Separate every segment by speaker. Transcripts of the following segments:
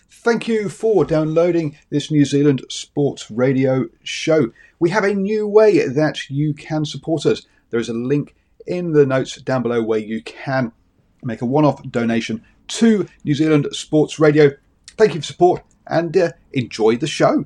Speaker 1: Thank you for downloading this New Zealand Sports Radio show. We have a new way that you can support us. There is a link in the notes down below where you can make a one-off donation to New Zealand Sports Radio. Thank you for support and enjoy the show.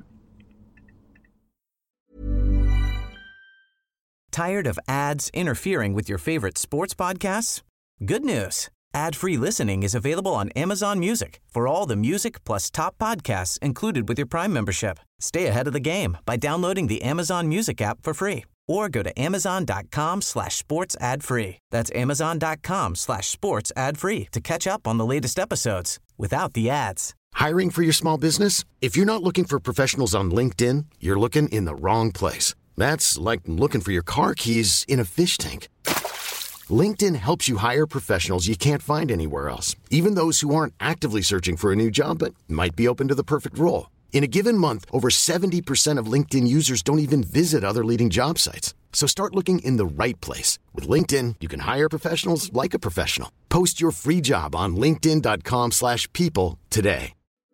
Speaker 2: Tired of ads interfering with your favorite sports podcasts? Good news. Ad-free listening is available on Amazon Music for all the music plus top podcasts included with your Prime membership. Stay ahead of the game by downloading the Amazon Music app for free or go to amazon.com/sports ad free. That's amazon.com/sports ad free to catch up on the latest episodes without the ads.
Speaker 3: Hiring for your small business? If you're not looking for professionals on LinkedIn, you're looking in the wrong place. That's like looking for your car keys in a fish tank. LinkedIn helps you hire professionals you can't find anywhere else, even those who aren't actively searching for a new job but might be open to the perfect role. In a given month, over 70% of LinkedIn users don't even visit other leading job sites. So start looking in the right place. With LinkedIn, you can hire professionals like a professional. Post your free job on linkedin.com/people today.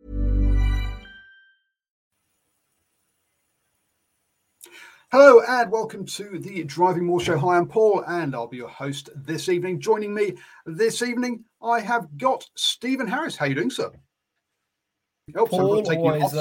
Speaker 1: Hello and welcome to the Driving More Show. Hi, I'm Paul and I'll be your host this evening. Joining me this evening, I have got Stephen Harris. How are you doing, sir?
Speaker 4: Oh, Paul, always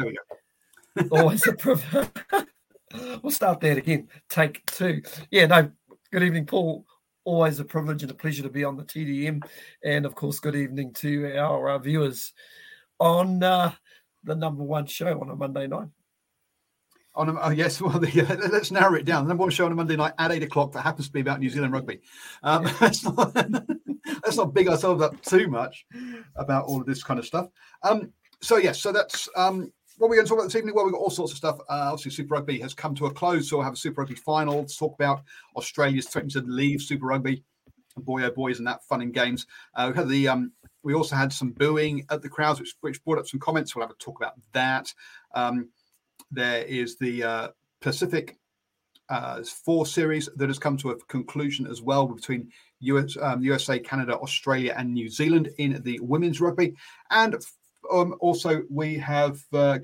Speaker 4: a privilege. We'll start that again. Take two. Yeah, no, good evening, Paul. Always a privilege and a pleasure to be on the TDM. And, of course, good evening to our viewers on the number one show on a Monday night.
Speaker 1: Yes, well, let's narrow it down. The number one show on a Monday night at 8 o'clock that happens to be about New Zealand rugby. Let's not big ourselves up too much about all of this kind of stuff. So that's what we're going to talk about this evening. Well, we've got all sorts of stuff. Obviously, Super Rugby has come to a close, so we'll have a Super Rugby final to talk about. Australia's threatening to leave Super Rugby. Boy, oh boy, isn't that fun in games. We also had some booing at the crowds, which brought up some comments. We'll have a talk about that. There is the Pacific 4 series that has come to a conclusion as well between USA, Canada, Australia, and New Zealand in the women's rugby. And also we have the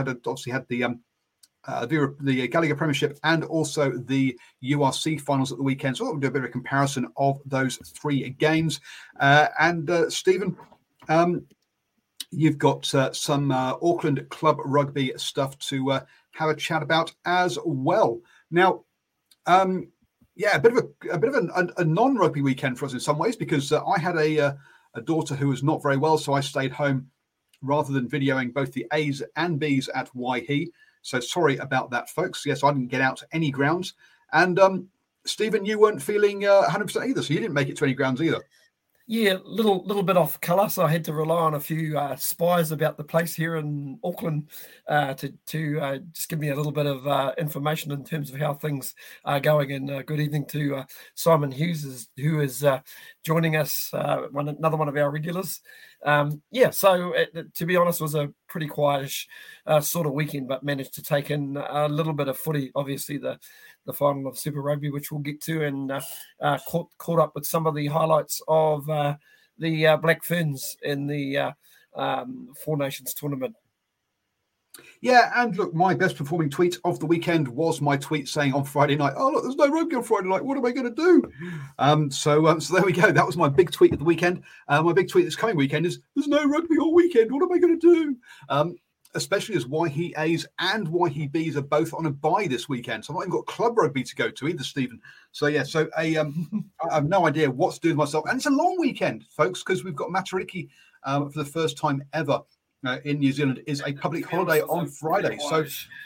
Speaker 1: Gallagher Premiership and also the URC finals at the weekend. So we'll do a bit of a comparison of those three games. Stephen, you've got some Auckland Club Rugby stuff to have a chat about as well. Now, a bit of a non-rugby weekend for us in some ways because I had a daughter who was not very well, so I stayed home rather than videoing both the A's and B's at Waihi. So sorry about that, folks. Yes, I didn't get out to any grounds. And Stephen, you weren't feeling 100% either, so you didn't make it to any grounds either.
Speaker 4: Yeah, little bit off colour, so I had to rely on a few spies about the place here in Auckland to just give me a little bit of information in terms of how things are going. And good evening to Simon Hughes, who is joining us, another one of our regulars. So to be honest, it was a pretty quietish sort of weekend, but managed to take in a little bit of footy, obviously the final of Super Rugby, which we'll get to, and caught up with some of the highlights of the Black Ferns in the Four Nations tournament.
Speaker 1: Yeah, and look, my best performing tweet of the weekend was my tweet saying on Friday night, "Oh, look, there's no rugby on Friday night. What am I going to do?" So there we go. That was my big tweet of the weekend. My big tweet this coming weekend is, "There's no rugby all weekend. What am I going to do?" Especially as Waihi A's and Waihi B's are both on a bye this weekend. So I've not even got club rugby to go to either, Stephen. So, I have no idea what to do with myself. And it's a long weekend, folks, because we've got Matariki for the first time ever in New Zealand is a public holiday on Friday. So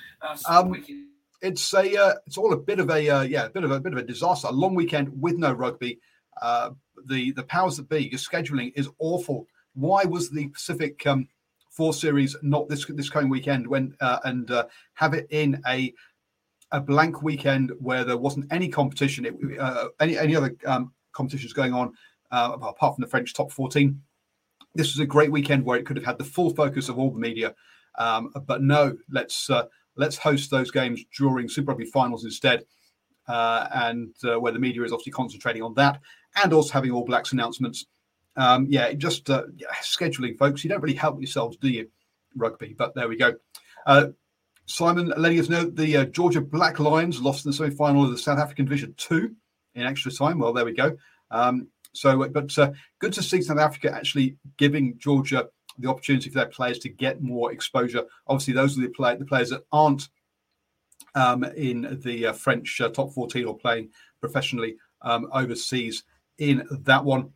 Speaker 1: it's all a bit of a disaster. A long weekend with no rugby. The powers that be, your scheduling is awful. Why was the Pacific 4 series not this coming weekend and have it in a blank weekend where there wasn't any competition, any other competitions going on apart from the French top 14? This was a great weekend where it could have had the full focus of all the media, but no, let's host those games during Super Rugby finals instead, and where the media is obviously concentrating on that, and also having All Blacks announcements scheduling, folks. You don't really help yourselves, do you, rugby? But there we go. Simon letting us know the Georgia Black Lions lost in the semi-final of the South African Division 2 in extra time. Well, there we go. Good to see South Africa actually giving Georgia the opportunity for their players to get more exposure. Obviously, those are the players that aren't in the French top 14 or playing professionally overseas in that one.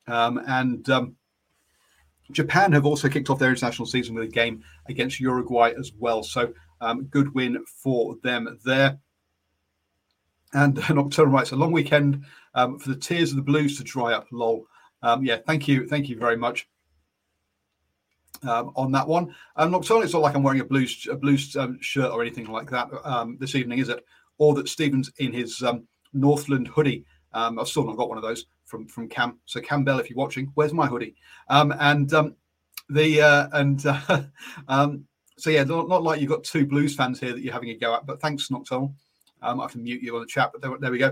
Speaker 1: Japan have also kicked off their international season with a game against Uruguay as well. So good win for them there. And Nocturnal writes, a long weekend for the tears of the Blues to dry up. Lol. Thank you very much on that one. Nocturnal, it's not like I'm wearing a blues shirt or anything like that this evening, is it? Or that Stephen's in his Northland hoodie. I've still not got one of those from Cam. So Cam Bell, if you're watching, where's my hoodie? Not like you've got two Blues fans here that you're having a go at, but thanks, Nocturnal. I can mute you on the chat, but there we go.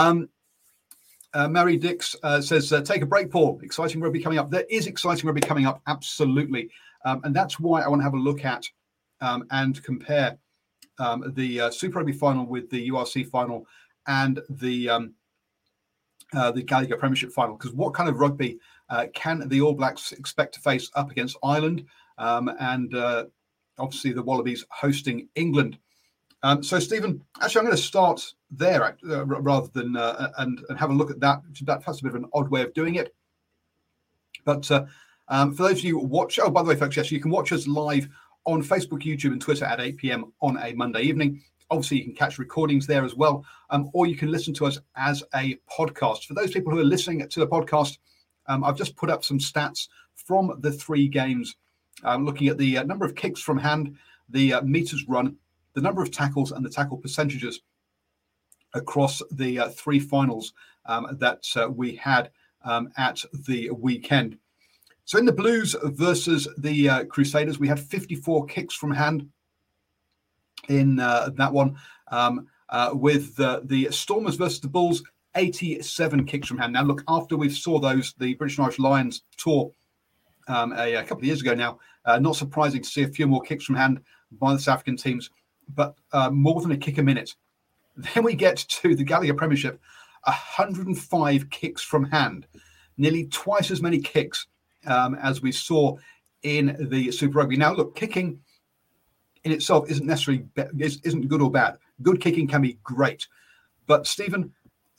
Speaker 1: Mary Dix says, take a break, Paul. Exciting rugby coming up. There is exciting rugby coming up, absolutely. And that's why I want to have a look at and compare the Super Rugby final with the URC final and the Gallagher Premiership final. Because what kind of rugby can the All Blacks expect to face up against Ireland and obviously the Wallabies hosting England? So, Stephen, actually, I'm going to start there rather than and have a look at that. That's a bit of an odd way of doing it. But for those of you who watch, by the way, folks, yes, you can watch us live on Facebook, YouTube, and Twitter at 8 p.m. on a Monday evening. Obviously, you can catch recordings there as well, or you can listen to us as a podcast. For those people who are listening to the podcast, I've just put up some stats from the three games, looking at the number of kicks from hand, the meters run, the number of tackles, and the tackle percentages across the three finals that we had at the weekend. So in the Blues versus the Crusaders, we had 54 kicks from hand in that one. With the Stormers versus the Bulls, 87 kicks from hand. Now, look, after we saw those, the British and Irish Lions tour a couple of years ago now, not surprising to see a few more kicks from hand by the South African teams, but more than a kick a minute. Then we get to the Gallagher Premiership, 105 kicks from hand, nearly twice as many kicks as we saw in the Super Rugby. Now, look, kicking in itself isn't necessarily isn't good or bad. Good kicking can be great, but Stephen,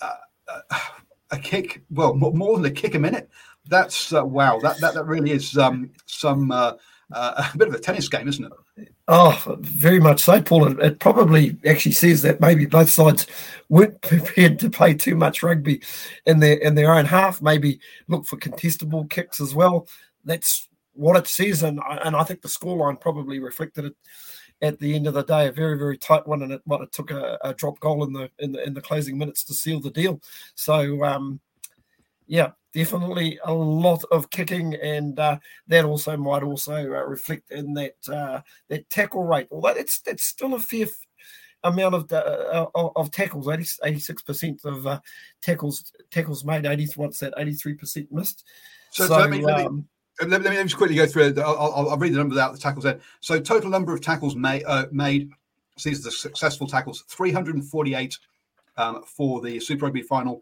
Speaker 1: a kick, well, more than a kick a minute. That's wow. That really is a bit of a tennis game, isn't it?
Speaker 4: Oh, very much so, Paul. It probably actually says that maybe both sides weren't prepared to play too much rugby in their own half. Maybe look for contestable kicks as well. That's what it says, and I think the scoreline probably reflected it at the end of the day. A very, very tight one, and it took a drop goal in the closing minutes to seal the deal. So, definitely a lot of kicking, and that also might reflect in that tackle rate. Although that's still a fair amount of tackles. 86% of tackles made. 83% missed.
Speaker 1: So let me just quickly go through it. I'll read the numbers out. The tackles there. So total number of tackles made. So these are the successful tackles. 348 for the Super Rugby final.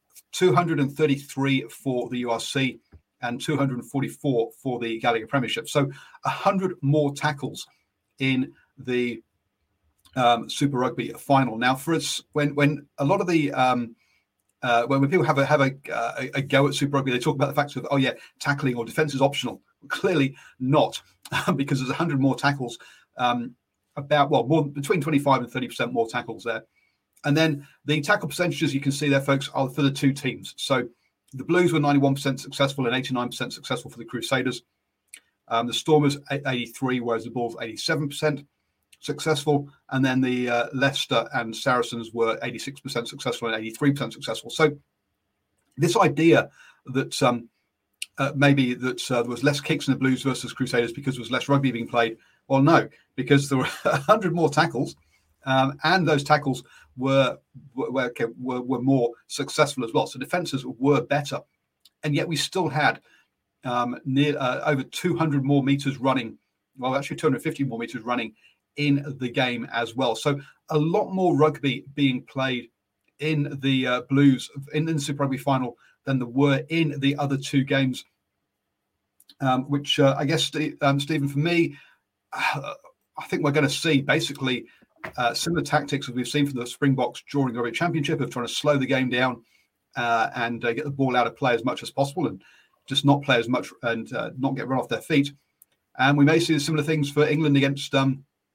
Speaker 1: 233 for the URC and 244 for the Gallagher Premiership. So 100 more tackles in the Super Rugby final. Now, for us, when a lot of the when people have a go at Super Rugby, they talk about the fact of tackling or defence is optional. Clearly not, because there's 100 more tackles. More between 25 and 30% more tackles there. And then the tackle percentages you can see there, folks, are for the two teams. So the Blues were 91% successful and 89% successful for the Crusaders. The Stormers, 83%, whereas the Bulls, 87% successful. And then the Leicester and Saracens were 86% successful and 83% successful. So this idea that maybe that there was less kicks in the Blues versus Crusaders because there was less rugby being played, well, no, because there were 100 more tackles. And those tackles were more successful as well. So defences were better and yet we still had near over 200 more meters running. Well, actually 250 more meters running in the game as well. So a lot more rugby being played in the Blues in the Super Rugby final than there were in the other two games, which I guess, Stephen, for me, I think we're going to see basically similar tactics as we've seen from the Springboks during the Rugby Championship of trying to slow the game down and get the ball out of play as much as possible and just not play as much and not get run off their feet. And we may see similar things for England against the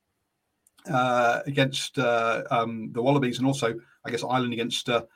Speaker 1: Wallabies, and also, I guess, Ireland against the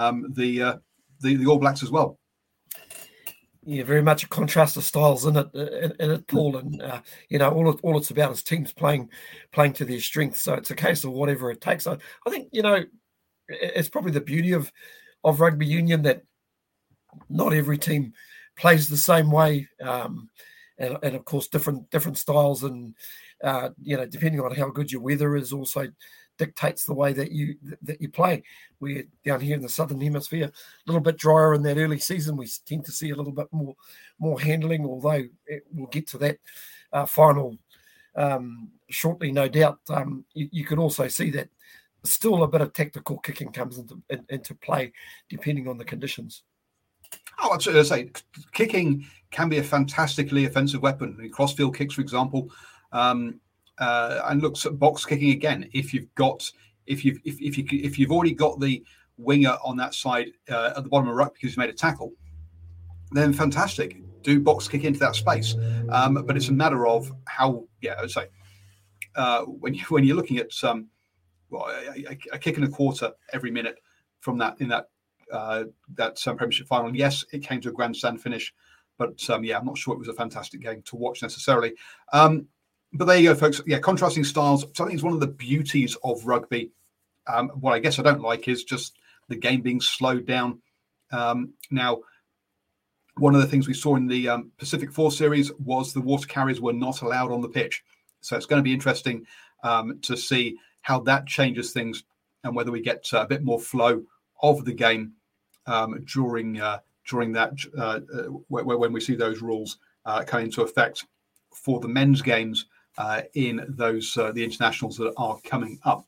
Speaker 1: All Blacks as well.
Speaker 4: Yeah, very much a contrast of styles in it, Paul. And all it's about is teams playing to their strengths. So it's a case of whatever it takes. I think it's probably the beauty of rugby union that not every team plays the same way. And of course, different styles, and depending on how good your weather is, also dictates the way that you play. We're down here in the southern hemisphere, a little bit drier in that early season. We tend to see a little bit more handling, although we'll get to that final shortly, no doubt. You could also see that still a bit of tactical kicking comes into play depending on the conditions.
Speaker 1: Oh, absolutely. I say kicking can be a fantastically offensive weapon. Crossfield kicks, for example, and looks at box kicking again. If you've already got the winger on that side at the bottom of the ruck because he's made a tackle, then fantastic. Do box kick into that space. But it's a matter of how. Yeah, I would say when you're looking at a kick and a quarter every minute from that in that Premiership final. Yes, it came to a grandstand finish, but I'm not sure it was a fantastic game to watch necessarily. But there you go, folks. Yeah, contrasting styles. So I think it's one of the beauties of rugby. What I guess I don't like is just the game being slowed down. Now, one of the things we saw in the Pacific 4 series was the water carriers were not allowed on the pitch. So it's going to be interesting to see how that changes things and whether we get a bit more flow of the game during that when we see those rules come into effect for the men's games in those the internationals that are coming up.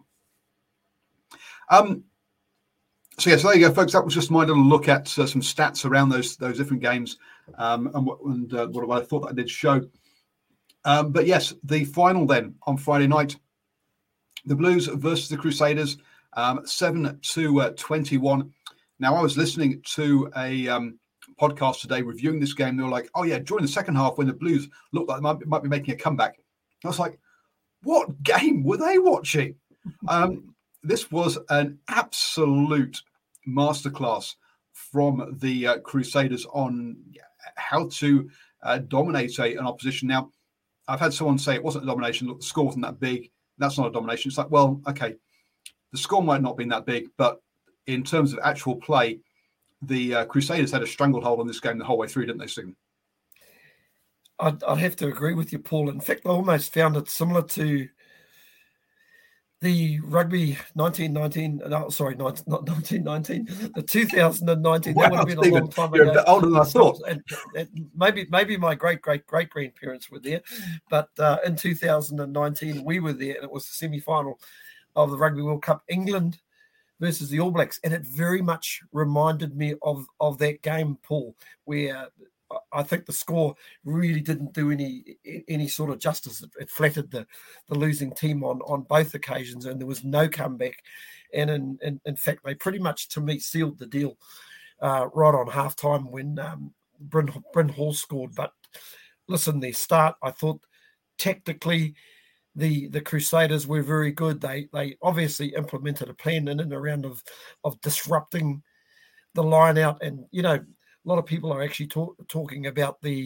Speaker 1: So there you go, folks. That was just my little look at some stats around those different games and what I thought I did show. But yes, the final then on Friday night, the Blues versus the Crusaders, 7-21. Now, I was listening to a podcast today reviewing this game. They were like, "Oh yeah, during the second half when the Blues looked like they might be making a comeback." I was like, "What game were they watching?" This was an absolute masterclass from the Crusaders on how to dominate an opposition. Now, I've had someone say it wasn't a domination. Look, the score wasn't that big. That's not a domination. It's like, well, okay, the score might not have been that big, but in terms of actual play, the Crusaders had a stranglehold on this game the whole way through, didn't they, Stephen?
Speaker 4: I'd have to agree with you, Paul. In fact, I almost found it similar to the rugby 1919. No, sorry, not 1919. The 2019. Wow, that would have been Stephen, a long time ago.
Speaker 1: You're a bit older than I thought.
Speaker 4: And maybe my great grandparents were there, but in 2019 we were there, and it was the semi-final of the Rugby World Cup, England versus the All Blacks, and it very much reminded me of that game, Paul, where I think the score really didn't do any sort of justice. It flattered the losing team on both occasions, and there was no comeback. And in fact, they pretty much, to me, sealed the deal right on halftime when Bryn Hall scored. But listen, their start, I thought tactically, the Crusaders were very good. They obviously implemented a plan in and around of disrupting the line out, and a lot of people are actually talking about the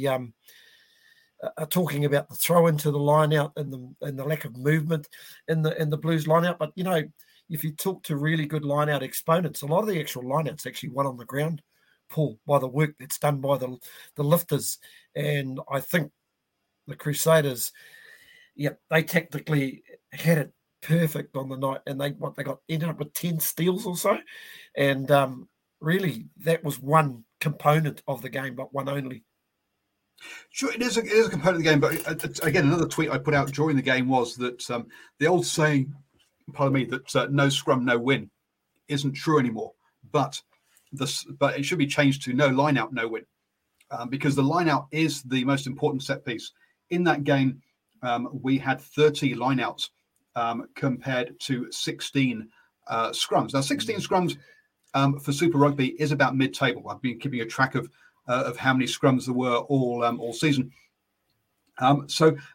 Speaker 4: throw into the line out and the lack of movement in the Blues line out. But if you talk to really good line out exponents, a lot of the actual line outs actually won on the ground, Paul, by the work that's done by the lifters. And I think the Crusaders, they tactically had it perfect on the night, and ended up with 10 steals or so, and really that was one component of the game, but one only.
Speaker 1: Sure, it is a component of the game, but again, another tweet I put out during the game was that the old saying, pardon me, that no scrum, no win, isn't true anymore. But it should be changed to no line out, no win, because the line out is the most important set piece in that game. We had 30 line outs compared to 16 scrums. Now, 16 scrums for Super Rugby is about mid-table. I've been keeping a track of how many scrums there were all season. But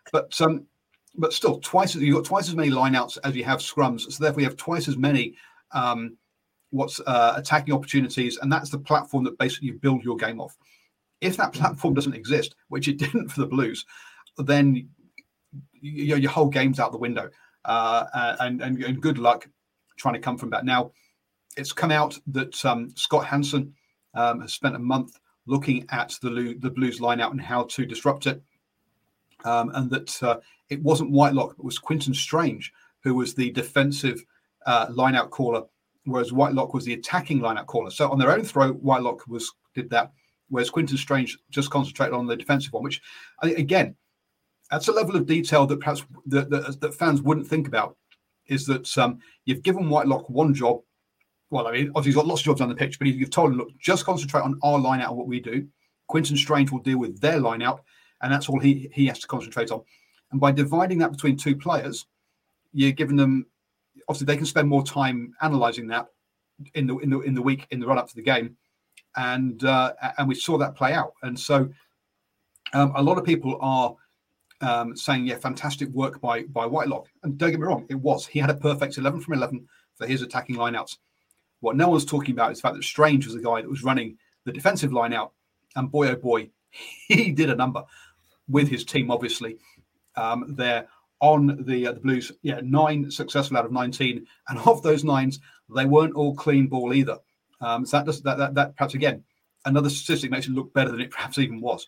Speaker 1: still, you've got twice as many lineouts as you have scrums. So therefore, you have twice as many attacking opportunities, and that's the platform that basically you build your game off. If that platform doesn't exist, which it didn't for the Blues, then your whole game's out the window, and good luck trying to come from that. Now, it's come out that Scott Hansen has spent a month looking at the Blues line-out and how to disrupt it, and that it wasn't Whitelock, it was Quinton Strange who was the defensive line-out caller, whereas Whitelock was the attacking line-out caller. So on their own throw, Whitelock did that, whereas Quinton Strange just concentrated on the defensive one, which, again, that's a level of detail that perhaps that fans wouldn't think about, is that you've given Whitelock one job. Well, I mean, obviously he's got lots of jobs on the pitch, but you've told him, look, just concentrate on our line out and what we do. Quinton Strange will deal with their line out, and that's all he has to concentrate on. And by dividing that between two players, you're giving them, obviously they can spend more time analysing that in the week, in the run up to the game, and we saw that play out. And so a lot of people are saying, yeah, fantastic work by Whitelock. And don't get me wrong, it was. He had a perfect 11 from 11 for his attacking lineouts. What no one's talking about is the fact that Strange was the guy that was running the defensive line out. And boy, oh boy, he did a number with his team, obviously. There on the Blues, 9 successful out of 19. And of those 9s, they weren't all clean ball either. So that perhaps, again, another statistic makes it look better than it perhaps even was.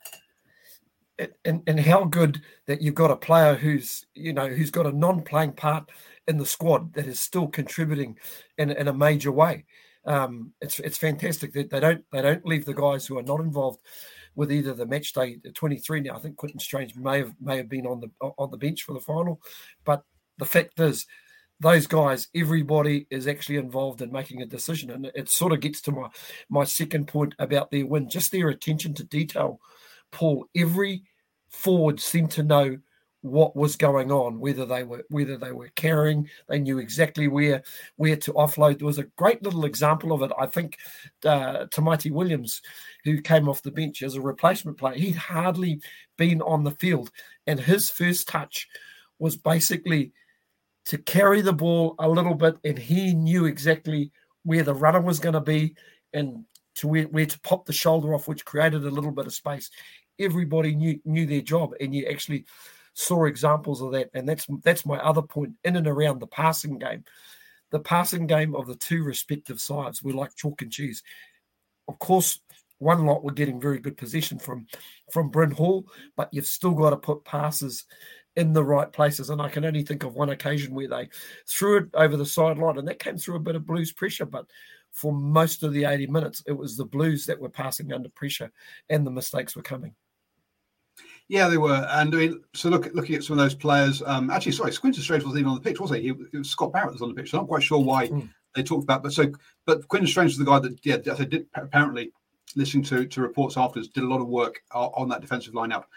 Speaker 4: And how good that you've got a player who's got a non-playing part in the squad that is still contributing in a major way. It's fantastic that they don't leave the guys who are not involved with either the match day 23 now. I think Quinton Strange may have been on the bench for the final, but the fact is, those guys, everybody is actually involved in making a decision, and it sort of gets to my second point about their win, just their attention to detail. Paul, every forward seemed to know what was going on, whether they were carrying, they knew exactly where to offload. There was a great little example of it. I think Tamati Williams, who came off the bench as a replacement player, he'd hardly been on the field, and his first touch was basically to carry the ball a little bit, and he knew exactly where the runner was going to be and to where to pop the shoulder off, which created a little bit of space. Everybody knew their job, and you actually saw examples of that. And that's my other point in and around the passing game. The passing game of the two respective sides were like chalk and cheese. Of course, one lot were getting very good possession from Bryn Hall, but you've still got to put passes in the right places. And I can only think of one occasion where they threw it over the sideline, and that came through a bit of Blues pressure. But for most of the 80 minutes, it was the Blues that were passing under pressure, and the mistakes were coming.
Speaker 1: Yeah, they were. And I mean, so looking at some of those players, Quinton Strange wasn't even on the pitch, was he? It was Scott Barrett was on the pitch. So I'm not quite sure why they talked about, but Quinton Strange was the guy that did apparently, listening to reports afterwards, did a lot of work on that defensive line out.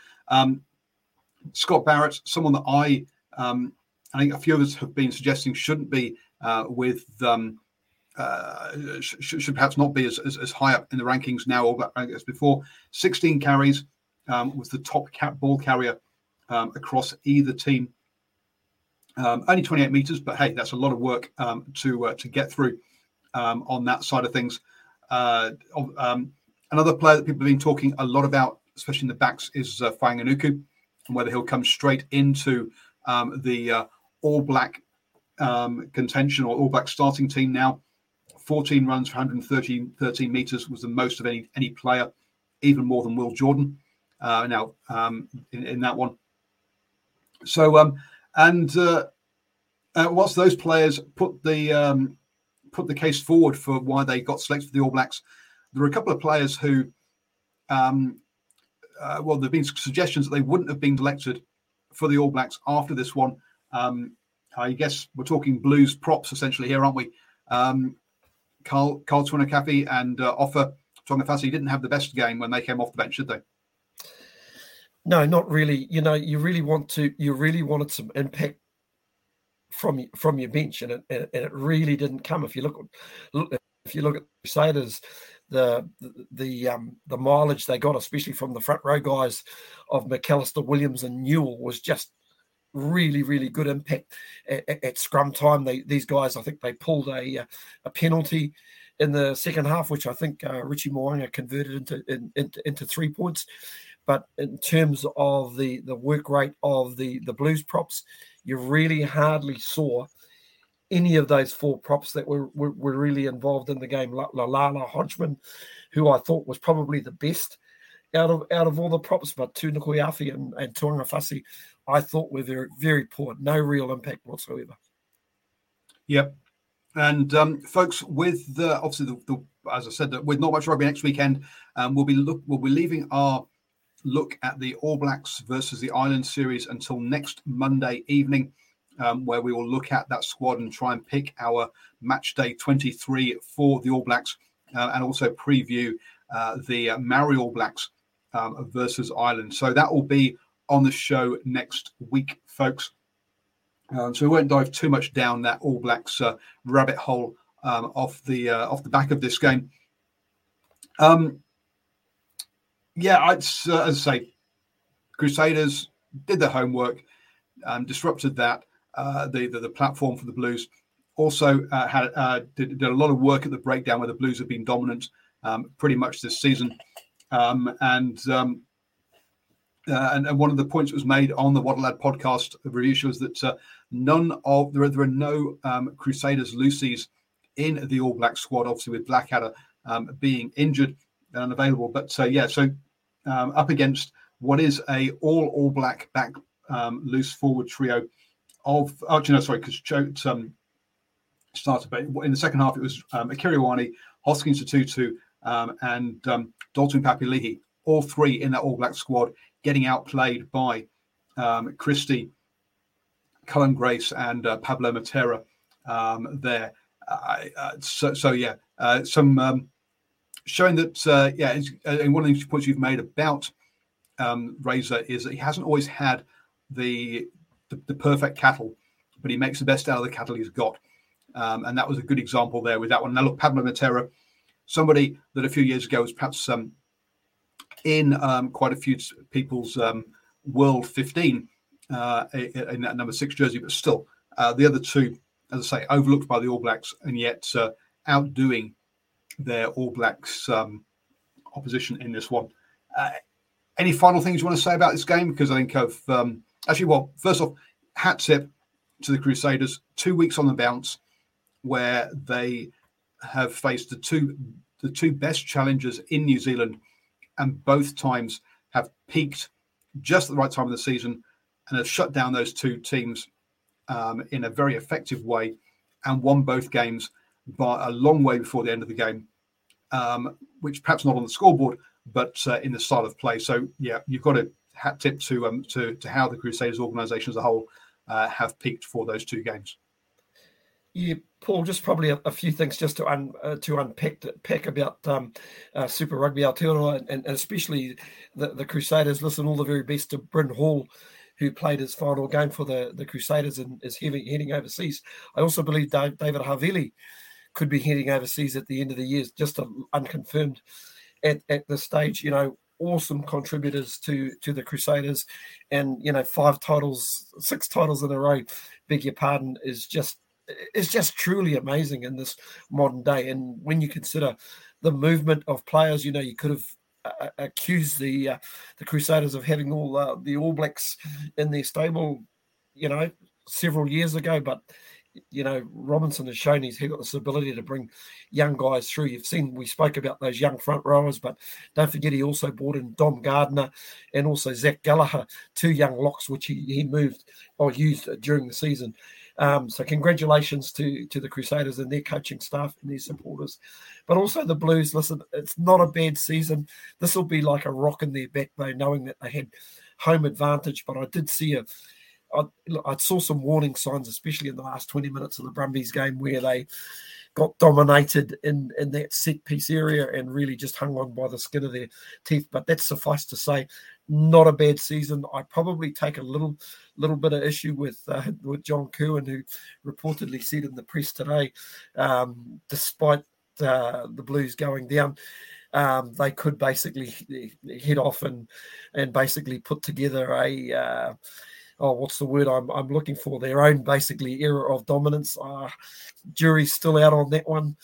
Speaker 1: Scott Barrett, someone that I think a few of us have been suggesting shouldn't be should perhaps not be as high up in the rankings now or as before. 16 carries. Was the top ball carrier across either team. Only 28 meters, but hey, that's a lot of work to get through on that side of things. Another player that people have been talking a lot about, especially in the backs, is Fainga'anuku, and whether he'll come straight into the All Black contention or All Black starting team now. 14 runs for 113 meters was the most of any player, even more than Will Jordan. In that one. So, whilst those players put the case forward for why they got selected for the All Blacks, there are a couple of players who, well, there have been suggestions that they wouldn't have been selected for the All Blacks after this one. I guess we're talking Blues props essentially here, aren't we? Carl Tuanakafi and Ofa Tuangafa didn't have the best game when they came off the bench, did they?
Speaker 4: No, not really. You really wanted some impact from your bench, and it really didn't come. If you look at Crusaders, the mileage they got, especially from the front row guys of McAllister, Williams, and Newell, was just really, really good impact at scrum time. These guys, I think they pulled a penalty in the second half, which I think Richie Mo'unga converted into 3 points. But in terms of the work rate of the Blues props, you really hardly saw any of those 4 props that were really involved in the game. Lalala Hodgman, who I thought was probably the best out of all the props, but Tunukuiafi and Tuangafasi, I thought were very, very poor. No real impact whatsoever.
Speaker 1: Yep. And folks, with obviously the as I said, with not much rugby next weekend, we'll be leaving our look at the All Blacks versus the Ireland series until next Monday evening, where we will look at that squad and try and pick our match day 23 for the All Blacks, and also preview the Maori All Blacks versus Ireland. So that will be on the show next week, folks. So we won't dive too much down that All Blacks rabbit hole off the back of this game. As I say, Crusaders did their homework, disrupted that the platform for the Blues. Also did a lot of work at the breakdown where the Blues have been dominant pretty much this season. And one of the points that was made on the Waddle podcast review was that there are no Crusaders Lucies in the All Black squad, obviously with Blackadder being injured and unavailable. But up against what is a all Black back loose forward trio of because Choate started, but in the second half it was Akira Ioane, Hoskins Tutu, and Dalton Papali'i, all 3 in that All Black squad, getting outplayed by Christie, Cullen Grace, and Pablo Matera there. Showing that, and one of the points you've made about Razor is that he hasn't always had the perfect cattle, but he makes the best out of the cattle he's got. And that was a good example there with that one. Now, look, Pablo Matera, somebody that a few years ago was perhaps in quite a few people's World 15 in that number 6 jersey, but still, the other 2, as I say, overlooked by the All Blacks and yet outdoing their All Blacks opposition in this one. Any final things you want to say about this game? Because I think first off, hat tip to the Crusaders. 2 weeks on the bounce, where they have faced the two best challengers in New Zealand, and both times have peaked just at the right time of the season and have shut down those 2 teams in a very effective way and won both games by a long way before the end of the game, which perhaps not on the scoreboard, but in the style of play. So, yeah, you've got a hat tip to how the Crusaders organisation as a whole have peaked for those 2 games.
Speaker 4: Yeah, Paul, just probably a few things just to unpack about Super Rugby Aotearoa and especially the Crusaders. Listen, all the very best to Bryn Hall, who played his final game for the Crusaders and is heading overseas. I also believe David Havili could be heading overseas at the end of the year, just unconfirmed at this stage. Awesome contributors to the Crusaders, and 6 titles in a row, beg your pardon, is just truly amazing in this modern day. And when you consider the movement of players, you could have accused the Crusaders of having all the All Blacks in their stable, several years ago. But Robinson has shown he's got this ability to bring young guys through. You've seen, we spoke about those young front rowers, but don't forget he also brought in Dom Gardner and also Zach Gallagher, 2 young locks, which he moved or used during the season. So congratulations to the Crusaders and their coaching staff and their supporters. But also the Blues, listen, it's not a bad season. This will be like a rock in their backbone, knowing that they had home advantage. But I did see I saw some warning signs, especially in the last 20 minutes of the Brumbies game, where they got dominated in that set-piece area and really just hung on by the skin of their teeth. But that's suffice to say, not a bad season. I probably take a little bit of issue with John Kirwan, who reportedly said in the press today, despite the Blues going down, they could basically head off and basically put together a what's the word I'm looking for? Their own basically era of dominance. Jury's still out on that one.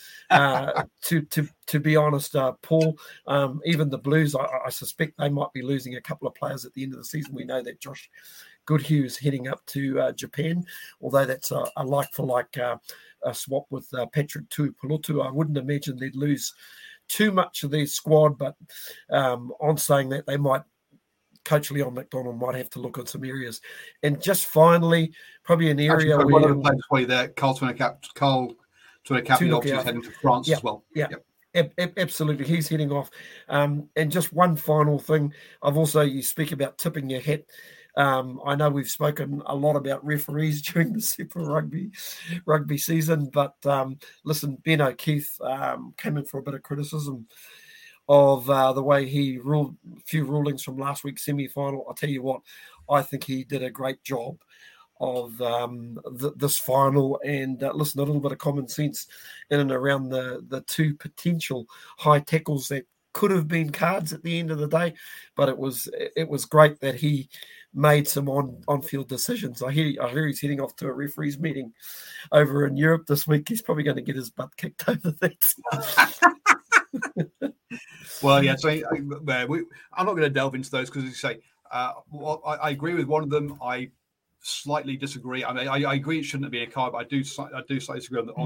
Speaker 4: To be honest, Paul, even the Blues, I suspect they might be losing a couple of players at the end of the season. We know that Josh Goodhue is heading up to Japan, although that's a like-for-like swap with Patrick Tuipulotu. I wouldn't imagine they'd lose too much of their squad, but on saying that, they might, Coach Leon McDonald might have to look at some areas. And just finally, probably an area
Speaker 1: where...
Speaker 4: One
Speaker 1: of the players for you there, Carl Tuanakapi, obviously is heading to France as well.
Speaker 4: Yeah. Absolutely. He's heading off. And just one final thing. You speak about tipping your hat. I know we've spoken a lot about referees during the Super Rugby season, but listen, Ben O'Keefe came in for a bit of criticism of the way he ruled a few rulings from last week's semi-final. I'll tell you what, I think he did a great job of this final. And listen, a little bit of common sense in and around the two potential high tackles that could have been cards at the end of the day, but it was great that he made some on-field decisions. I hear he's heading off to a referees meeting over in Europe this week. He's probably going to get his butt kicked over that.
Speaker 1: Well, yeah. So I'm not going to delve into those because, as you say, I agree with one of them. I slightly disagree. I mean, I agree it shouldn't be a card, but I do slightly disagree on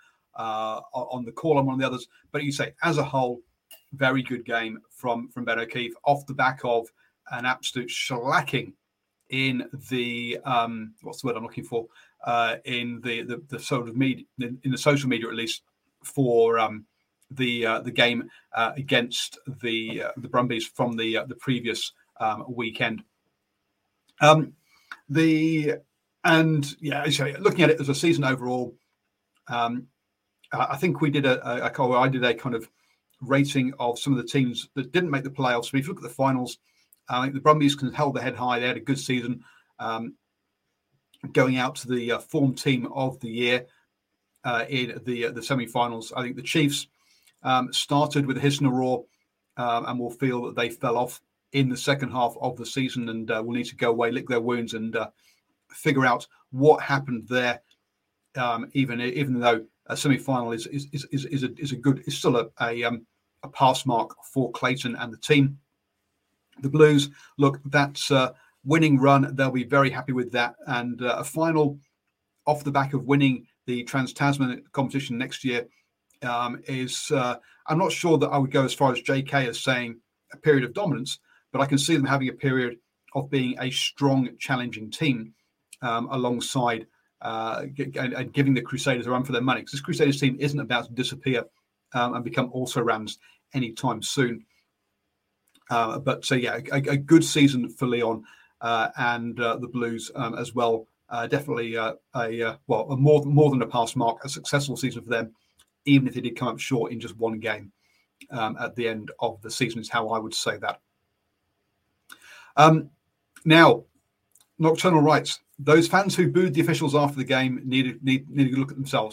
Speaker 1: the call on one of the others. But you say, as a whole, very good game from Ben O'Keefe off the back of an absolute shellacking in the what's the word I'm looking for in the sort of media, in the social media at least, for the game against the Brumbies from the previous weekend. Looking at it as a season overall, I think we did I did a kind of rating of some of the teams that didn't make the playoffs. But if you look at the finals, I think the Brumbies can hold their head high. They had a good season, going out to the form team of the year in the semi-finals. I think the Chiefs started with a hiss and a roar, and will feel that they fell off in the second half of the season, and will need to go away, lick their wounds, and figure out what happened there. Even though a semi-final is still a pass mark for Clayton and the team. The Blues, look, that's a winning run. They'll be very happy with that, and a final off the back of winning the Trans-Tasman competition next year is. I'm not sure that I would go as far as JK as saying a period of dominance, but I can see them having a period of being a strong, challenging team alongside and giving the Crusaders a run for their money. Because this Crusaders team isn't about to disappear and become also-rans anytime soon. A good season for Leon and the Blues as well. Definitely a more than a pass mark, a successful season for them, even if they did come up short in just one game at the end of the season, is how I would say that. Now, Nocturnal Rights. Those fans who booed the officials after the game need to look at themselves.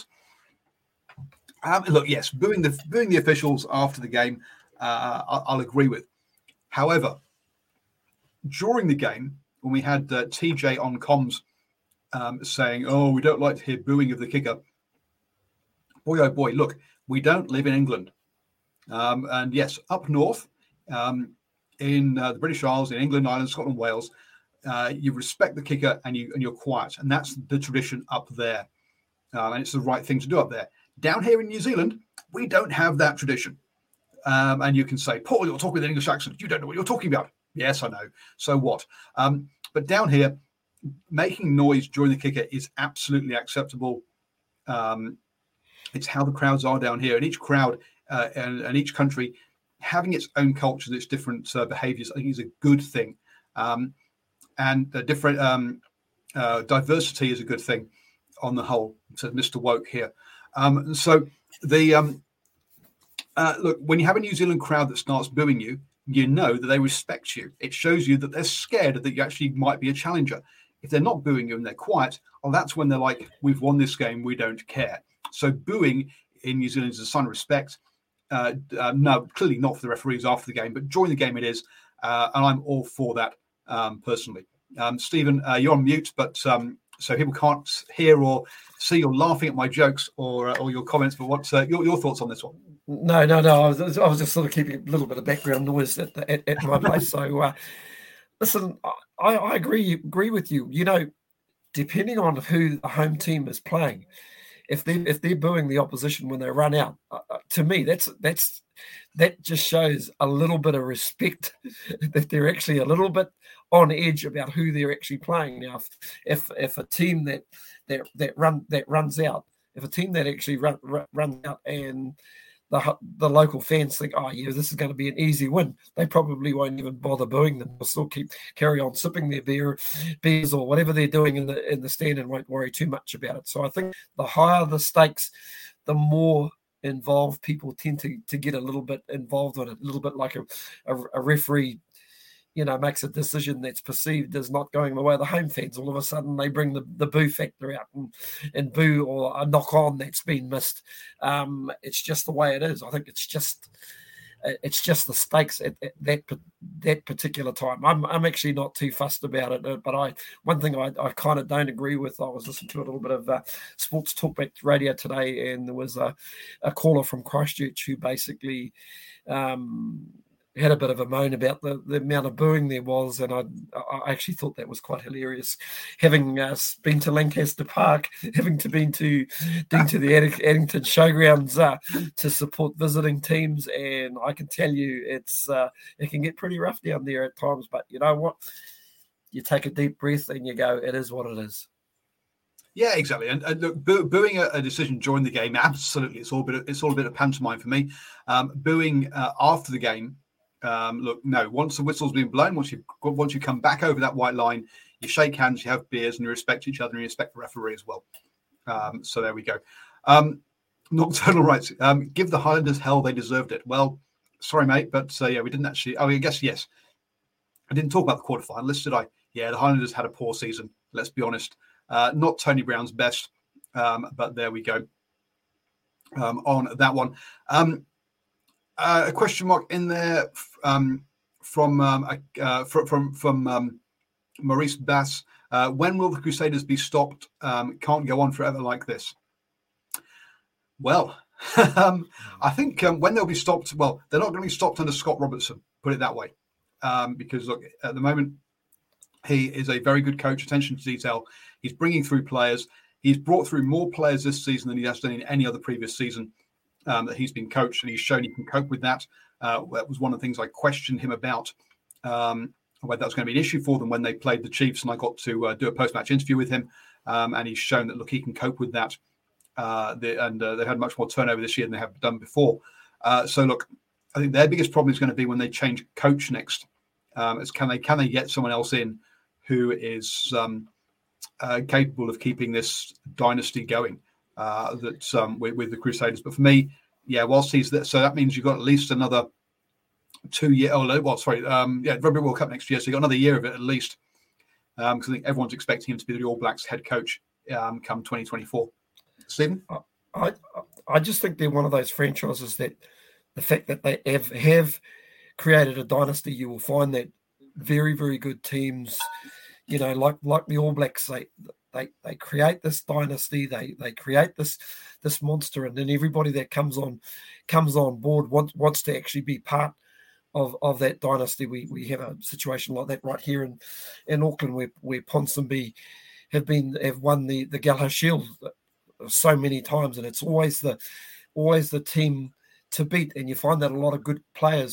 Speaker 1: Look, yes, booing the officials after the game, I'll agree with. However, during the game, when we had TJ on comms saying, "Oh, we don't like to hear booing of the kicker," boy, oh boy, look, we don't live in England, and yes, up north, in the British Isles, in England, Ireland, Scotland, Wales. You respect the kicker and you're quiet, and that's the tradition up there, and it's the right thing to do up there. Down here in New Zealand, we don't have that tradition, and you can say, "Paul, you're talking with an English accent. You don't know what you're talking about." Yes, I know. So what? But down here, making noise during the kicker is absolutely acceptable. It's how the crowds are down here, and each crowd and each country having its own cultures, its different behaviors, I think is a good thing. And different diversity is a good thing on the whole, said Mr. Woke here. So the look, when you have a New Zealand crowd that starts booing you, you know that they respect you. It shows you that they're scared that you actually might be a challenger. If they're not booing you and they're quiet, well, that's when they're like, we've won this game, we don't care. So booing in New Zealand is a sign of respect. No, clearly not for the referees after the game, but during the game it is. And I'm all for that personally. Stephen, you're on mute, but so people can't hear or see you're laughing at my jokes or your comments. But what's your thoughts on this one?
Speaker 4: No. I was just sort of keeping a little bit of background noise at my place. So listen, I agree with you. You know, depending on who the home team is playing, if they're booing the opposition when they run out, to me that just shows a little bit of respect that they're actually a little bit on edge about who they're actually playing. Now, if a team that runs out, if a team that actually runs out and the local fans think, oh yeah, this is going to be an easy win, they probably won't even bother booing them. They'll still carry on sipping their beers or whatever they're doing in the stand and won't worry too much about it. So I think the higher the stakes, the more involved people tend to get a little bit involved in it, a little bit like a referee, you know, makes a decision that's perceived as not going the way of the home fans. All of a sudden they bring the boo factor out and boo or a knock on that's been missed. It's just the way it is. I think it's just the stakes at that particular time. I'm actually not too fussed about it, but one thing I kind of don't agree with. I was listening to a little bit of Sports Talkback Radio today, and there was a caller from Christchurch who basically had a bit of a moan about the amount of booing there was, and I actually thought that was quite hilarious. Having been to Lancaster Park, having been to the Addington Showgrounds to support visiting teams, and I can tell you it can get pretty rough down there at times. But you know what? You take a deep breath and you go, it is what it is.
Speaker 1: Yeah, exactly. And look, booing a decision during the game, absolutely, it's all a bit of pantomime for me. Booing after the game. Look, no, once the whistle's been blown, once you come back over that white line, you shake hands, you have beers, and you respect each other and you respect the referee as well. So there we go. Nocturnal rights. Give the Highlanders hell, they deserved it. Well, sorry, mate, but yeah, we didn't actually. Oh, I guess, yes. I didn't talk about the quarterfinalists, did I? Yeah, the Highlanders had a poor season, let's be honest. Not Tony Brown's best, but there we go on that one. A question mark in there from Maurice Bass. When will the Crusaders be stopped? Can't go on forever like this. Well, I think when they'll be stopped, well, they're not going to be stopped under Scott Robertson, put it that way. Because, look, at the moment, he is a very good coach, attention to detail. He's bringing through players. He's brought through more players this season than he has done in any other previous season. That he's been coached, and he's shown he can cope with that. That was one of the things I questioned him about, whether that was going to be an issue for them when they played the Chiefs, and I got to do a post-match interview with him, and he's shown that, look, he can cope with that. They've had much more turnover this year than they have done before. So, look, I think their biggest problem is going to be when they change coach next. Is can they get someone else in who is capable of keeping this dynasty going? With the Crusaders, but for me, yeah, whilst he's there, so that means you've got at least another 2 year. Rugby World Cup next year, so you've got another year of it at least. Because I think everyone's expecting him to be the All Blacks head coach come 2024. Stephen,
Speaker 4: I just think they're one of those franchises that the fact that they have created a dynasty, you will find that very, very good teams, you know, like the All Blacks, they create this dynasty, they create this monster, and then everybody that comes on board wants to actually be part of that dynasty. We have a situation like that right here in Auckland where Ponsonby have won the Gallagher Shield so many times, and it's always the team to beat, and you find that a lot of good players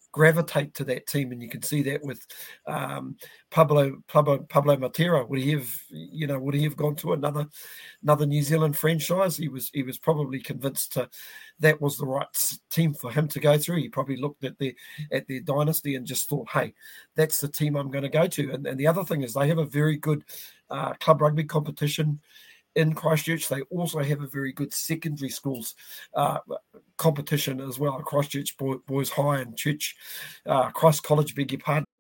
Speaker 4: gravitate to that team, and you can see that with Pablo Matera. Would he have gone to another New Zealand franchise? He was probably convinced that was the right team for him to go through. He probably looked at their dynasty and just thought, hey, that's the team I'm going to go to. And the other thing is they have a very good club rugby competition in Christchurch. They also have a very good secondary schools competition as well. Christchurch Boys High and Christ College, beg your pardon.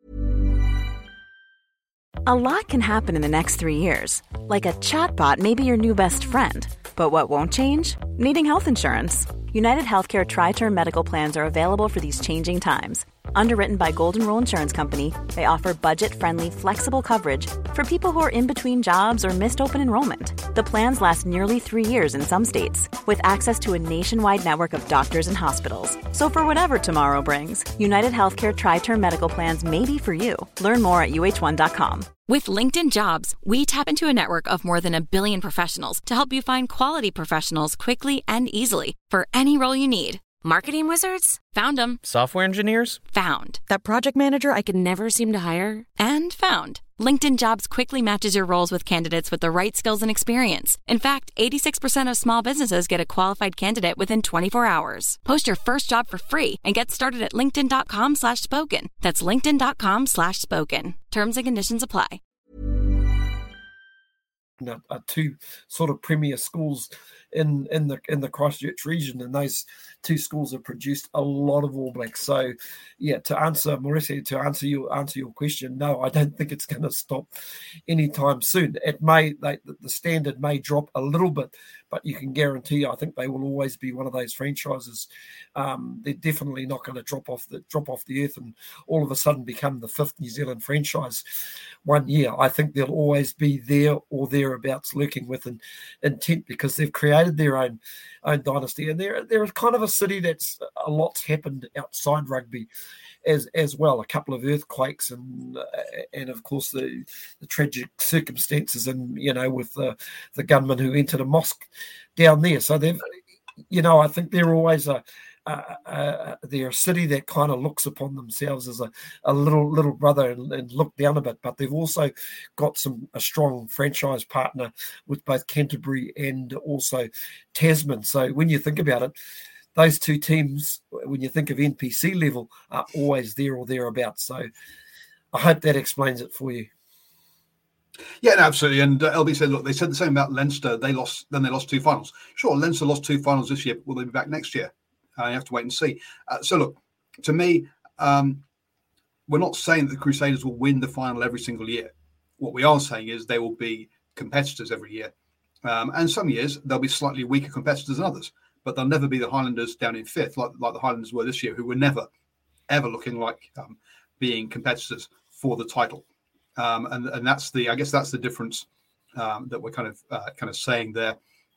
Speaker 5: A lot can happen in the next 3 years. Like a chatbot may be your new best friend. But what won't change? Needing health insurance. United Healthcare Tri-Term Medical Plans are available for these changing times. Underwritten by Golden Rule Insurance Company, they offer budget-friendly, flexible coverage for people who are in between jobs or missed open enrollment. The plans last nearly 3 years in some states, with access to a nationwide network of doctors and hospitals. So for whatever tomorrow brings, United Healthcare Tri-Term Medical Plans may be for you. Learn more at uh1.com.
Speaker 6: With LinkedIn Jobs, we tap into a network of more than 1 billion professionals to help you find quality professionals quickly and easily for any role you need. Marketing wizards? Found them.
Speaker 7: Software engineers?
Speaker 6: Found.
Speaker 8: That project manager I could never seem to hire?
Speaker 6: And found. LinkedIn Jobs quickly matches your roles with candidates with the right skills and experience. In fact, 86% of small businesses get a qualified candidate within 24 hours. Post your first job for free and get started at linkedin.com/spoken. That's linkedin.com/spoken. Terms and conditions apply.
Speaker 4: Two sort of premier schools in the Christchurch region, and those two schools have produced a lot of All Blacks. So, yeah, to answer your question, no, I don't think it's going to stop anytime soon. The standard may drop a little bit, but you can guarantee I think they will always be one of those franchises. They're definitely not going to drop off the earth and all of a sudden become the 5th New Zealand franchise one year. I think they'll always be there or thereabouts, lurking with an intent, because they've created their own dynasty, and they're kind of a city that's a lot's happened outside rugby as well. A couple of earthquakes and of course the tragic circumstances, and with the gunman who entered a mosque down there. So they've, I think they're always they're a city that kind of looks upon themselves as a little brother and look down a bit, but they've also got a strong franchise partner with both Canterbury and also Tasman. So when you think about it, those two teams, when you think of NPC level, are always there or thereabouts. So I hope that explains it for you.
Speaker 1: Yeah, no, absolutely. And LB said, look, they said the same about Leinster. They lost 2 finals. Sure, Leinster lost 2 finals this year, but will they be back next year? You have to wait and see. So look, to me, we're not saying that the Crusaders will win the final every single year. What we are saying is they will be competitors every year. And some years they'll be slightly weaker competitors than others, but they'll never be the Highlanders down in 5th, like the Highlanders were this year, who were never, ever looking like being competitors for the title. And that's I guess that's the difference that we're kind of saying there.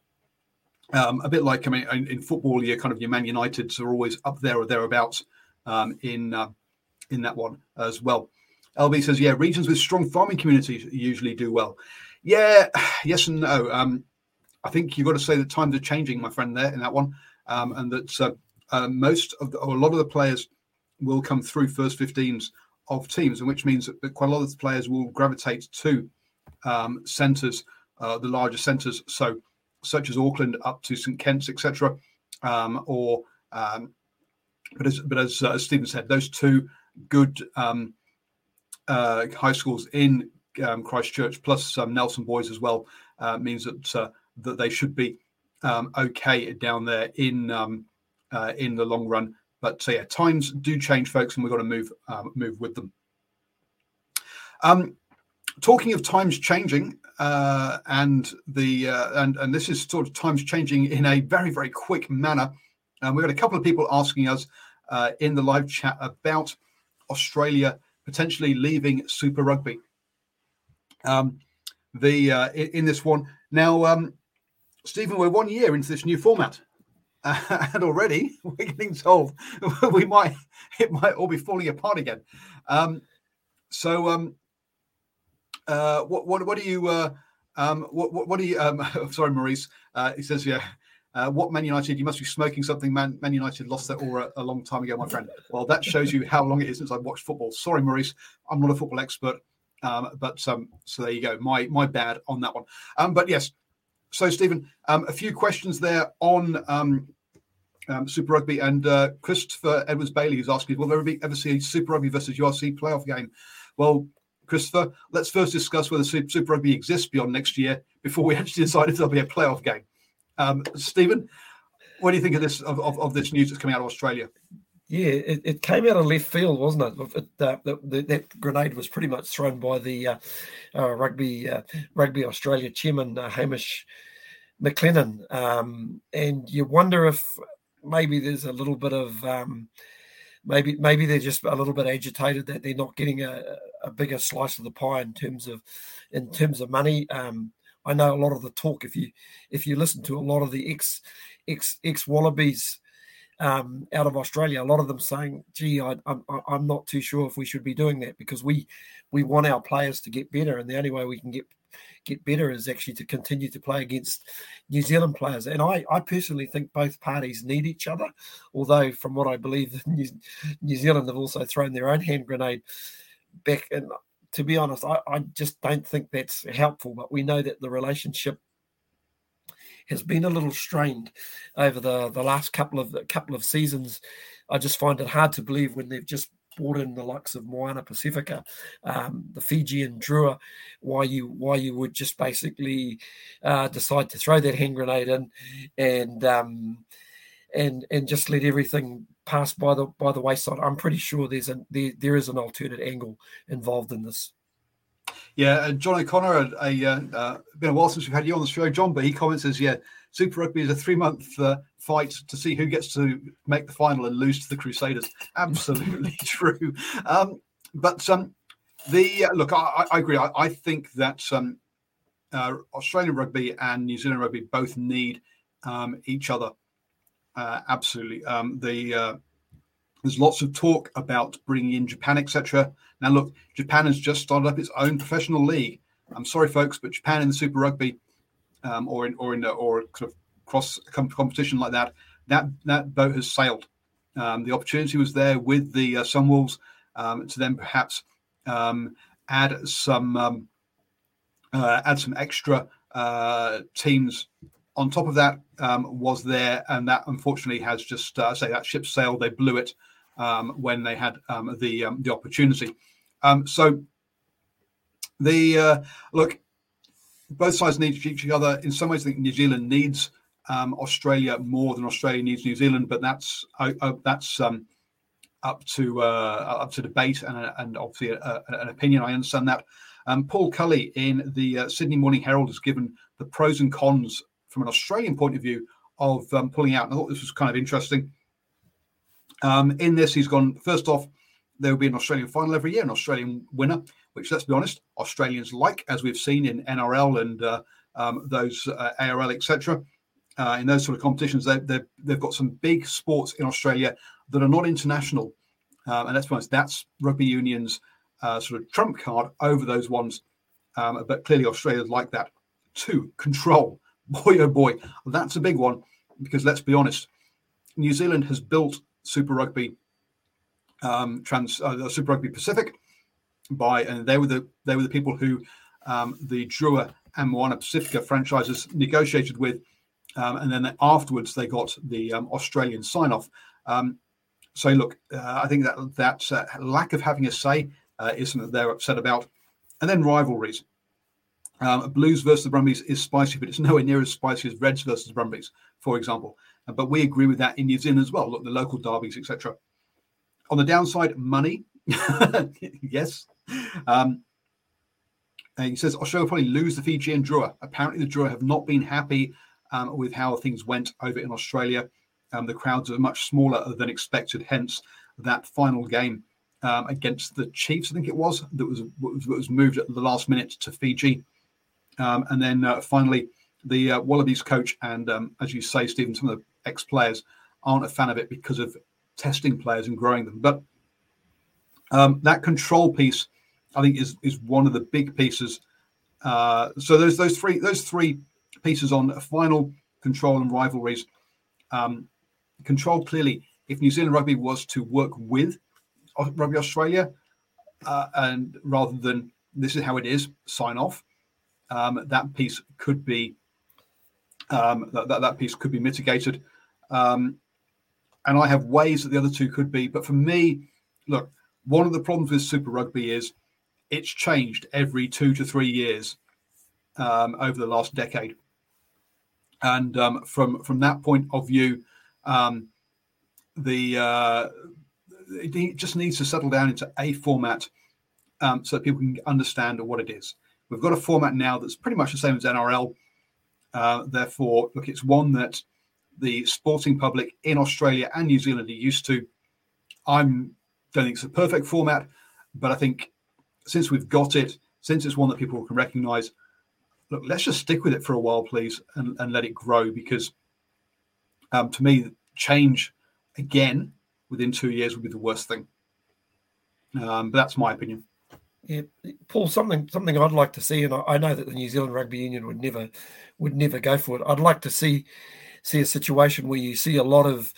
Speaker 1: A bit like, in football, your Man Uniteds are always up there or thereabouts in that one as well. LB says, yeah, regions with strong farming communities usually do well. Yeah, yes and no. I think you've got to say that times are changing, my friend, there in that one, and that a lot of the players will come through first 15s of teams, and which means that quite a lot of the players will gravitate to centres, the larger centres, such as Auckland up to St Kitts, etc. But as Stephen said, those 2 good high schools in Christchurch plus Nelson Boys as well means that they should be okay down there in the long run. But so yeah, times do change, folks, and we've got to move with them. Talking of times changing, and this is sort of times changing in a very, very quick manner. We've got a couple of people asking us in the live chat about Australia potentially leaving Super Rugby. In this one now, Stephen, we're 1 year into this new format, and already we're getting told it might all be falling apart again. What do you? Sorry, Maurice. He says, yeah, What Man United? You must be smoking something. Man United lost their aura a long time ago, my friend. Well, that shows you how long it is since I've watched football. Sorry, Maurice, I'm not a football expert, but so there you go. My bad on that one. But yes, so Stephen, a few questions there on Super Rugby, and Christopher Edwards-Bailey who's asking, will there ever see a Super Rugby versus URC playoff game? Well, Christopher, let's first discuss whether Super Rugby exists beyond next year before we actually decide if there'll be a playoff game. Stephen, what do you think of this of this news that's coming out of Australia?
Speaker 4: Yeah, it came out of left field, wasn't it? That grenade was pretty much thrown by the Rugby Australia chairman, Hamish McLennan. And you wonder if maybe there's a little bit of maybe they're just a little bit agitated that they're not getting a bigger slice of the pie in terms of money. I know a lot of the talk. If you listen to a lot of the ex Wallabies out of Australia, a lot of them saying, "Gee, I'm not too sure if we should be doing that because we want our players to get better, and the only way we can get better is actually to continue to play against New Zealand players." And I personally think both parties need each other, although from what I believe, New Zealand have also thrown their own hand grenade back. And to be honest, I just don't think that's helpful. But we know that the relationship has been a little strained over the last couple of seasons. I just find it hard to believe when they've just brought in the likes of Moana Pacifica, the Fijian Drua, why you would just basically decide to throw that hand grenade in and just let everything pass by the wayside. I'm pretty sure there is an alternate angle involved in this.
Speaker 1: Yeah, and John O'Connor, been a while since we've had you on the show, John, but he comments as, Super Rugby is a 3-month fight to see who gets to make the final and lose to the Crusaders. Absolutely true. Look, I agree. I think that Australian rugby and New Zealand rugby both need each other. Absolutely. There's lots of talk about bringing in Japan, etc. Now, look, Japan has just started up its own professional league. I'm sorry, folks, but Japan in the Super Rugby or sort of cross competition like that boat has sailed. The opportunity was there with the Sunwolves to then perhaps add some extra teams on top of that was there, and that unfortunately has just that ship sailed. They blew it when they had the opportunity. So look, both sides need each other. In some ways, I think New Zealand needs Australia more than Australia needs New Zealand, but that's up to debate and obviously an opinion. I understand that. Paul Cully in the Sydney Morning Herald has given the pros and cons from an Australian point of view of pulling out. And I thought this was kind of interesting. In this, he's gone, first off, there will be an Australian final every year, an Australian winner, which, let's be honest, Australians like, as we've seen in NRL and those ARL, etc. In those sort of competitions, they've got some big sports in Australia that are not international. And let's be honest, that's rugby union's sort of trump card over those ones. But clearly Australia's like that. 2, control. Boy, oh boy, that's a big one because let's be honest, New Zealand has built Super Rugby, Super Rugby Pacific, and they were the people who the Drua and Moana Pacifica franchises negotiated with, and then afterwards they got the Australian sign-off. So look, I think that lack of having a say is something that they're upset about, and then rivalries. Blues versus the Brumbies is spicy, but it's nowhere near as spicy as Reds versus the Brumbies, for example. But we agree with that in New Zealand as well. Look, the local derbies, etc. On the downside, money. Yes. And he says Australia will probably lose the Fijian Drua. Apparently, the Drua have not been happy with how things went over in Australia. The crowds are much smaller than expected. Hence, that final game against the Chiefs, I think it was, that was moved at the last minute to Fiji. And then finally, the Wallabies coach and, as you say, Stephen, some of the ex-players aren't a fan of it because of testing players and growing them. But that control piece, I think, is one of the big pieces. So those three pieces on a final control and rivalries. Control clearly, if New Zealand Rugby was to work with Rugby Australia, and rather than this is how it is, sign off, that piece could be that piece could be mitigated. And I have ways that the other two could be. But for me, look, one of the problems with Super Rugby is it's changed every 2 to 3 years over the last decade. And from that point of view, it just needs to settle down into a format so that people can understand what it is. We've got a format now that's pretty much the same as NRL. Therefore, look, it's one that the sporting public in Australia and New Zealand are used to. I don't think it's a perfect format, but I think since we've got it, since it's one that people can recognise, look, let's just stick with it for a while, please, and let it grow, because to me, change again within 2 years would be the worst thing. But that's my opinion.
Speaker 4: Yeah, Paul, something I'd like to see, and I know that the New Zealand Rugby Union would never go for it. I'd like to see a situation where you see a lot of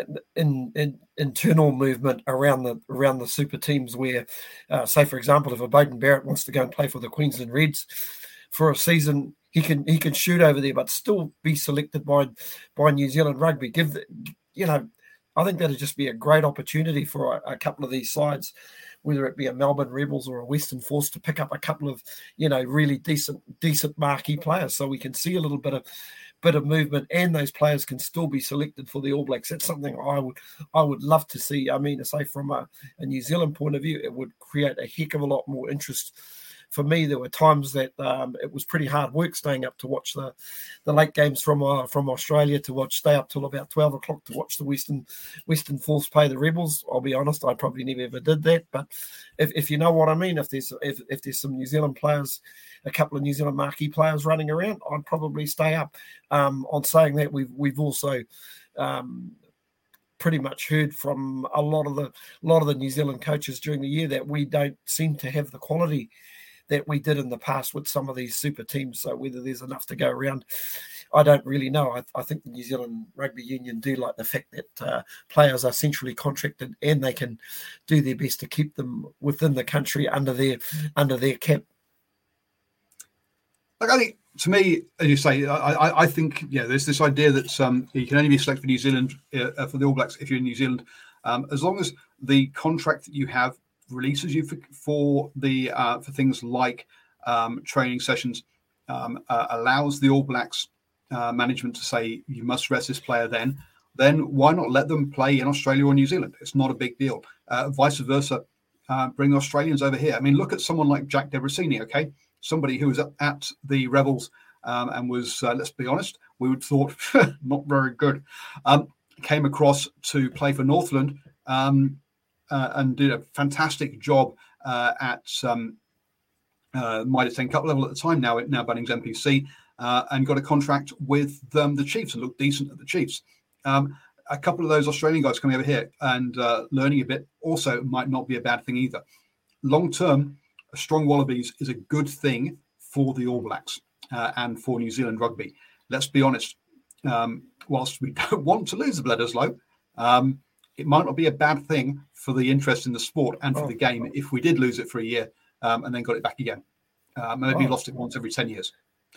Speaker 4: internal movement around the super teams, where, say for example, if a Beauden Barrett wants to go and play for the Queensland Reds for a season, he can shoot over there, but still be selected by New Zealand Rugby. I think that'd just be a great opportunity for a couple of these sides, whether it be a Melbourne Rebels or a Western Force, to pick up a couple of, really decent marquee players, so we can see a little bit of movement, and those players can still be selected for the All Blacks. That's something I would love to see. I mean, to say from a New Zealand point of view, it would create a heck of a lot more interest. For me, there were times that it was pretty hard work staying up to watch the late games from Australia, to stay up till about 12 o'clock to watch the Western Force play the Rebels. I'll be honest, I probably never ever did that. But if you know what I mean, if there's some New Zealand players, a couple of New Zealand marquee players running around, I'd probably stay up. On saying that, we've also pretty much heard from a lot of the New Zealand coaches during the year that we don't seem to have the quality that we did in the past with some of these super teams. So whether there's enough to go around, I don't really know. I think the New Zealand Rugby Union do like the fact that players are centrally contracted, and they can do their best to keep them within the country under their cap.
Speaker 1: Like, I think, to me, as you say, I think, there's this idea that you can only be selected for New Zealand for the All Blacks if you're in New Zealand, as long as the contract that you have releases you for things like training sessions, allows the All Blacks management to say you must rest this player. Then why not let them play in Australia or New Zealand? It's not a big deal. Vice versa, bring Australians over here. I mean, look at someone like Jack Debrasini, okay, somebody who was at the Rebels and was, let's be honest, we would thought not very good. Came across to play for Northland. And did a fantastic job at Mitre 10 Cup level at the time, now Bunnings NPC, and got a contract with the Chiefs and looked decent at the Chiefs. A couple of those Australian guys coming over here and learning a bit also might not be a bad thing either. Long term, a strong Wallabies is a good thing for the All Blacks and for New Zealand Rugby. Let's be honest, whilst we don't want to lose the Bledisloe, it might not be a bad thing for the interest in the sport and for the game if we did lose it for a year and then got it back again. Maybe lost it once every 10 years.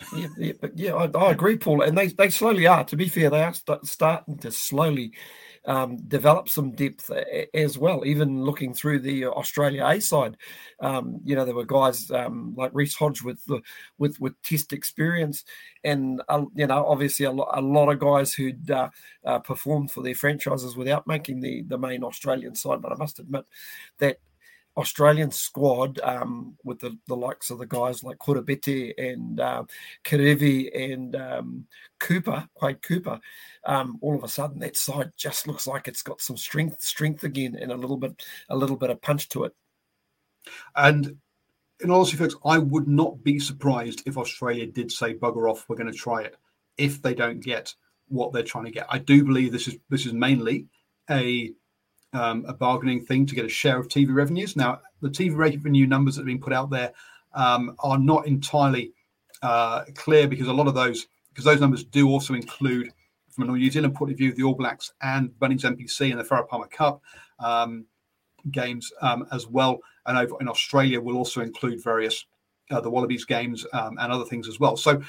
Speaker 4: I agree, Paul. And they slowly are. To be fair, they are starting to slowly develop some depth as well. Even looking through the Australia A side, there were guys like Reece Hodge with Test experience, and obviously a lot of guys who'd performed for their franchises without making the main Australian side. But I must admit that Australian squad with the likes of the guys like Kurabete and Kerevi and Quade Cooper, all of a sudden that side just looks like it's got some strength again, and a little bit of punch to it. And
Speaker 1: in all honesty, folks, I would not be surprised if Australia did say bugger off, we're going to try it, if they don't get what they're trying to get. I do believe this is mainly a bargaining thing to get a share of TV revenues. Now, the TV revenue numbers that have been put out there are not entirely clear, because a lot of those because those numbers do also include, from a New Zealand point of view, the All Blacks and Bunnings NPC and the Farah Palmer Cup games as well. And over in Australia, will also include various the Wallabies games and other things as well. So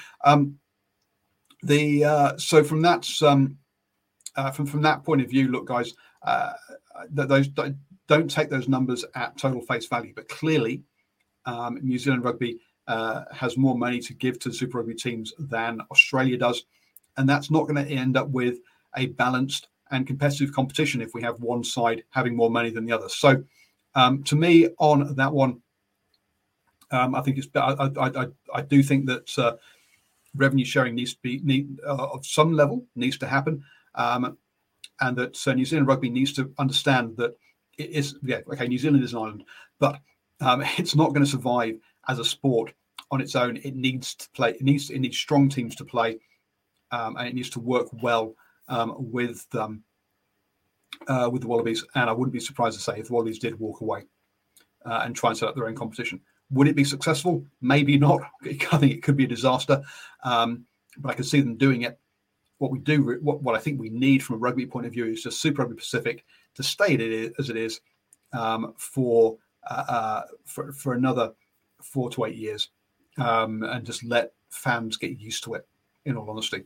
Speaker 1: so from that from that point of view, look, guys, those don't take those numbers at total face value, but clearly New Zealand Rugby has more money to give to the Super Rugby teams than Australia does, and that's not going to end up with a balanced and competitive competition if we have one side having more money than the other. So to me, on that one, I think it's. I do think that revenue sharing needs to be of some level needs to happen, and that New Zealand Rugby needs to understand that it is. Yeah, okay, New Zealand is an island, but it's not going to survive as a sport on its own. It needs to play. It needs strong teams to play, and it needs to work well with the Wallabies. And I wouldn't be surprised to say if the Wallabies did walk away and try and set up their own competition. Would it be successful? Maybe not. I think it could be a disaster, but I can see them doing it. What I think we need from a rugby point of view is just Super Rugby Pacific to stay as it is for another 4 to 8 years, and just let fans get used to it. In all honesty,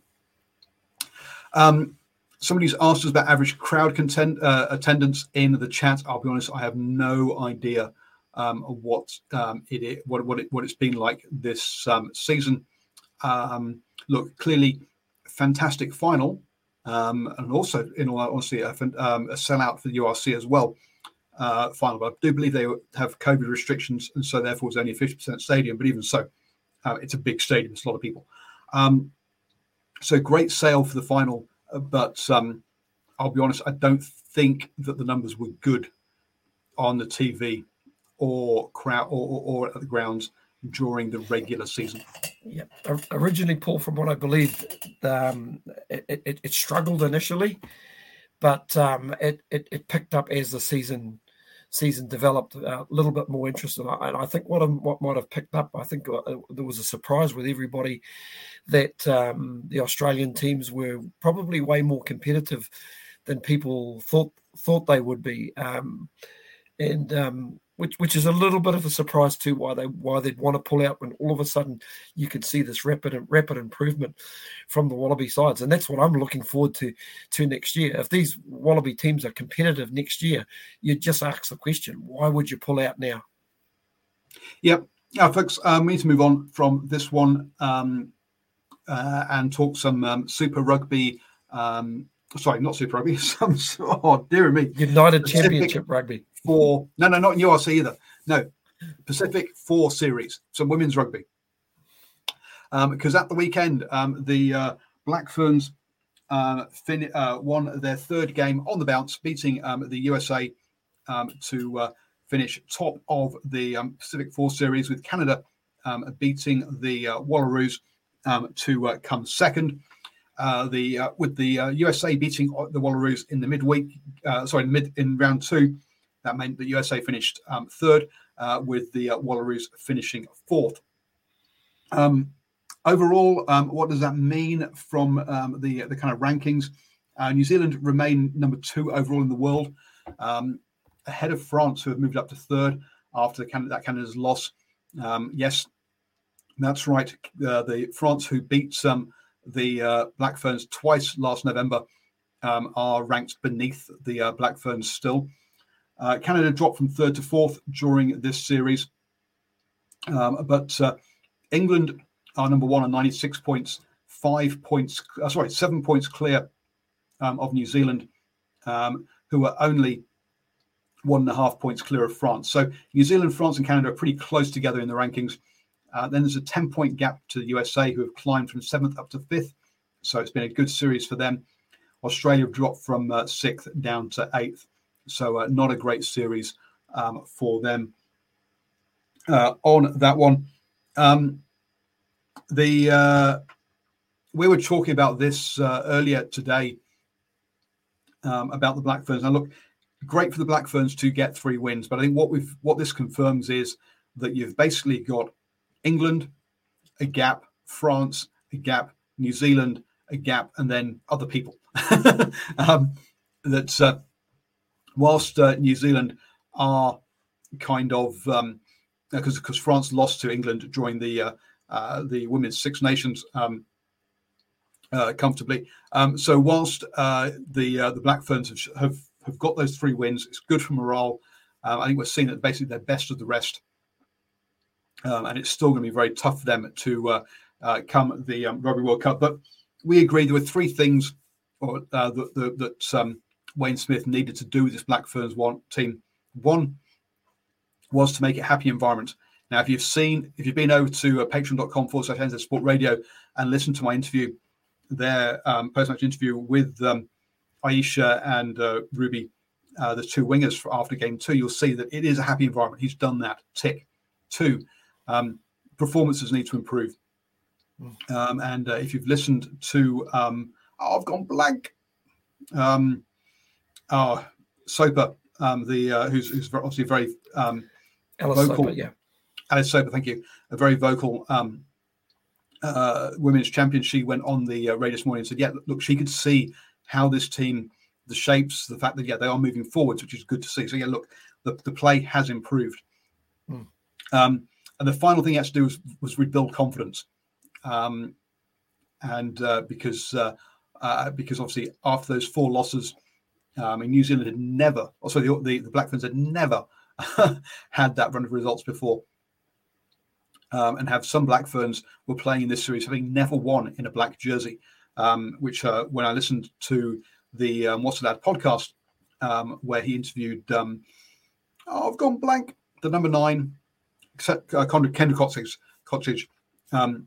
Speaker 1: somebody's asked us about average crowd attendance in the chat. I'll be honest, I have no idea what it's been like this season. Look, clearly, fantastic final, and also, in all honesty, a sellout for the URC as well. Final, but I do believe they have COVID restrictions, and so therefore it's only a 50% stadium. But even so, it's a big stadium; it's a lot of people. So great sale for the final, but I'll be honest, I don't think that the numbers were good on the TV or crowd or at the grounds during the regular season.
Speaker 4: Yeah, originally, Paul, from what I believe, it struggled initially, but it picked up as the season developed. A little bit more interest, and I think what might have picked up, I think there was a surprise with everybody that the Australian teams were probably way more competitive than people thought they would be, which is a little bit of a surprise too. Why they'd want to pull out when all of a sudden you could see this rapid improvement from the Wallaby sides, and that's what I'm looking forward to next year. If these Wallaby teams are competitive next year, you just ask the question: why would you pull out now?
Speaker 1: Yep, folks, we need to move on from this one and talk some Super Rugby. Sorry, not Super Rugby. Oh, dear me,
Speaker 4: United Pacific Championship Rugby.
Speaker 1: No, not URC either. No, Pacific 4 series, some women's rugby. Because at the weekend, the Black Ferns won their third game on the bounce, beating the USA to finish top of the Pacific 4 series, with Canada beating the Wallaroos to come second. With the USA beating the Wallaroos in the midweek, in round 2. That meant the USA finished third, with the Wallaroos finishing fourth. Overall, what does that mean from the kind of rankings? New Zealand remain number 2 overall in the world, ahead of France, who have moved up to third after Canada's loss. Yes, that's right. The France, who beat the Black Ferns twice last November, are ranked beneath the Black Ferns still. Canada dropped from third to fourth during this series, but England are number 1 on 96 points, 7 points clear of New Zealand, who are only 1.5 points clear of France. So New Zealand, France, and Canada are pretty close together in the rankings. Then there's a 10-point gap to the USA, who have climbed from 7th up to 5th. So it's been a good series for them. Australia have dropped from 6th down to 8th. So not a great series for them on that one. We were talking about this earlier today about the Black Ferns. Now, look, great for the Black Ferns to get 3 wins, but I think what this confirms is that you've basically got England, a gap, France, a gap, New Zealand, a gap, and then other people. Whilst New Zealand are kind of because France lost to England during the Women's Six Nations comfortably. So whilst the Black Ferns have got those 3 wins, it's good for morale. I think we're seeing that basically they're best of the rest, and it's still going to be very tough for them to come the Rugby World Cup. But we agreed there were 3 things that Wayne Smith needed to do with this Black Ferns team. One was to make it a happy environment. Now, if you've been over to patreon.com/NZ Sport Radio and listened to my interview, their post-match interview with Aisha and Ruby, the 2 wingers after game 2, you'll see that it is a happy environment. He's done that. Tick. 2, performances need to improve. And if you've listened to, I've gone blank. Soper, who's obviously very
Speaker 4: Alice
Speaker 1: vocal.
Speaker 4: Soper, yeah.
Speaker 1: Alice Soper, thank you. A very vocal women's champion. She went on the radio this morning and said, yeah, look, she could see how this team, the shapes, the fact that, they are moving forwards, which is good to see. So, look, the play has improved. And the final thing he had to do was rebuild confidence. Because obviously after those 4 losses, New Zealand had never, the Black Ferns had never had that run of results before. And have some Black Ferns were playing in this series having never won in a black jersey, which when I listened to the What's the Lad podcast, where he interviewed, I've gone blank, the number 9, Kendra Cottage, on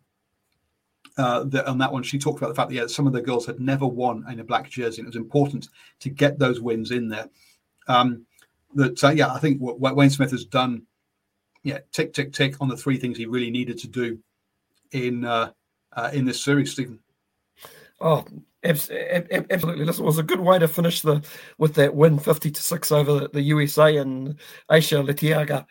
Speaker 1: that one, she talked about the fact that some of the girls had never won in a black jersey, and it was important to get those wins in there. I think what Wayne Smith has done, tick, tick, tick on the 3 things he really needed to do in this series, Stephen.
Speaker 4: Oh, absolutely. This was a good way to finish with that win, 50-6 over the USA, and Aisha Letiaga.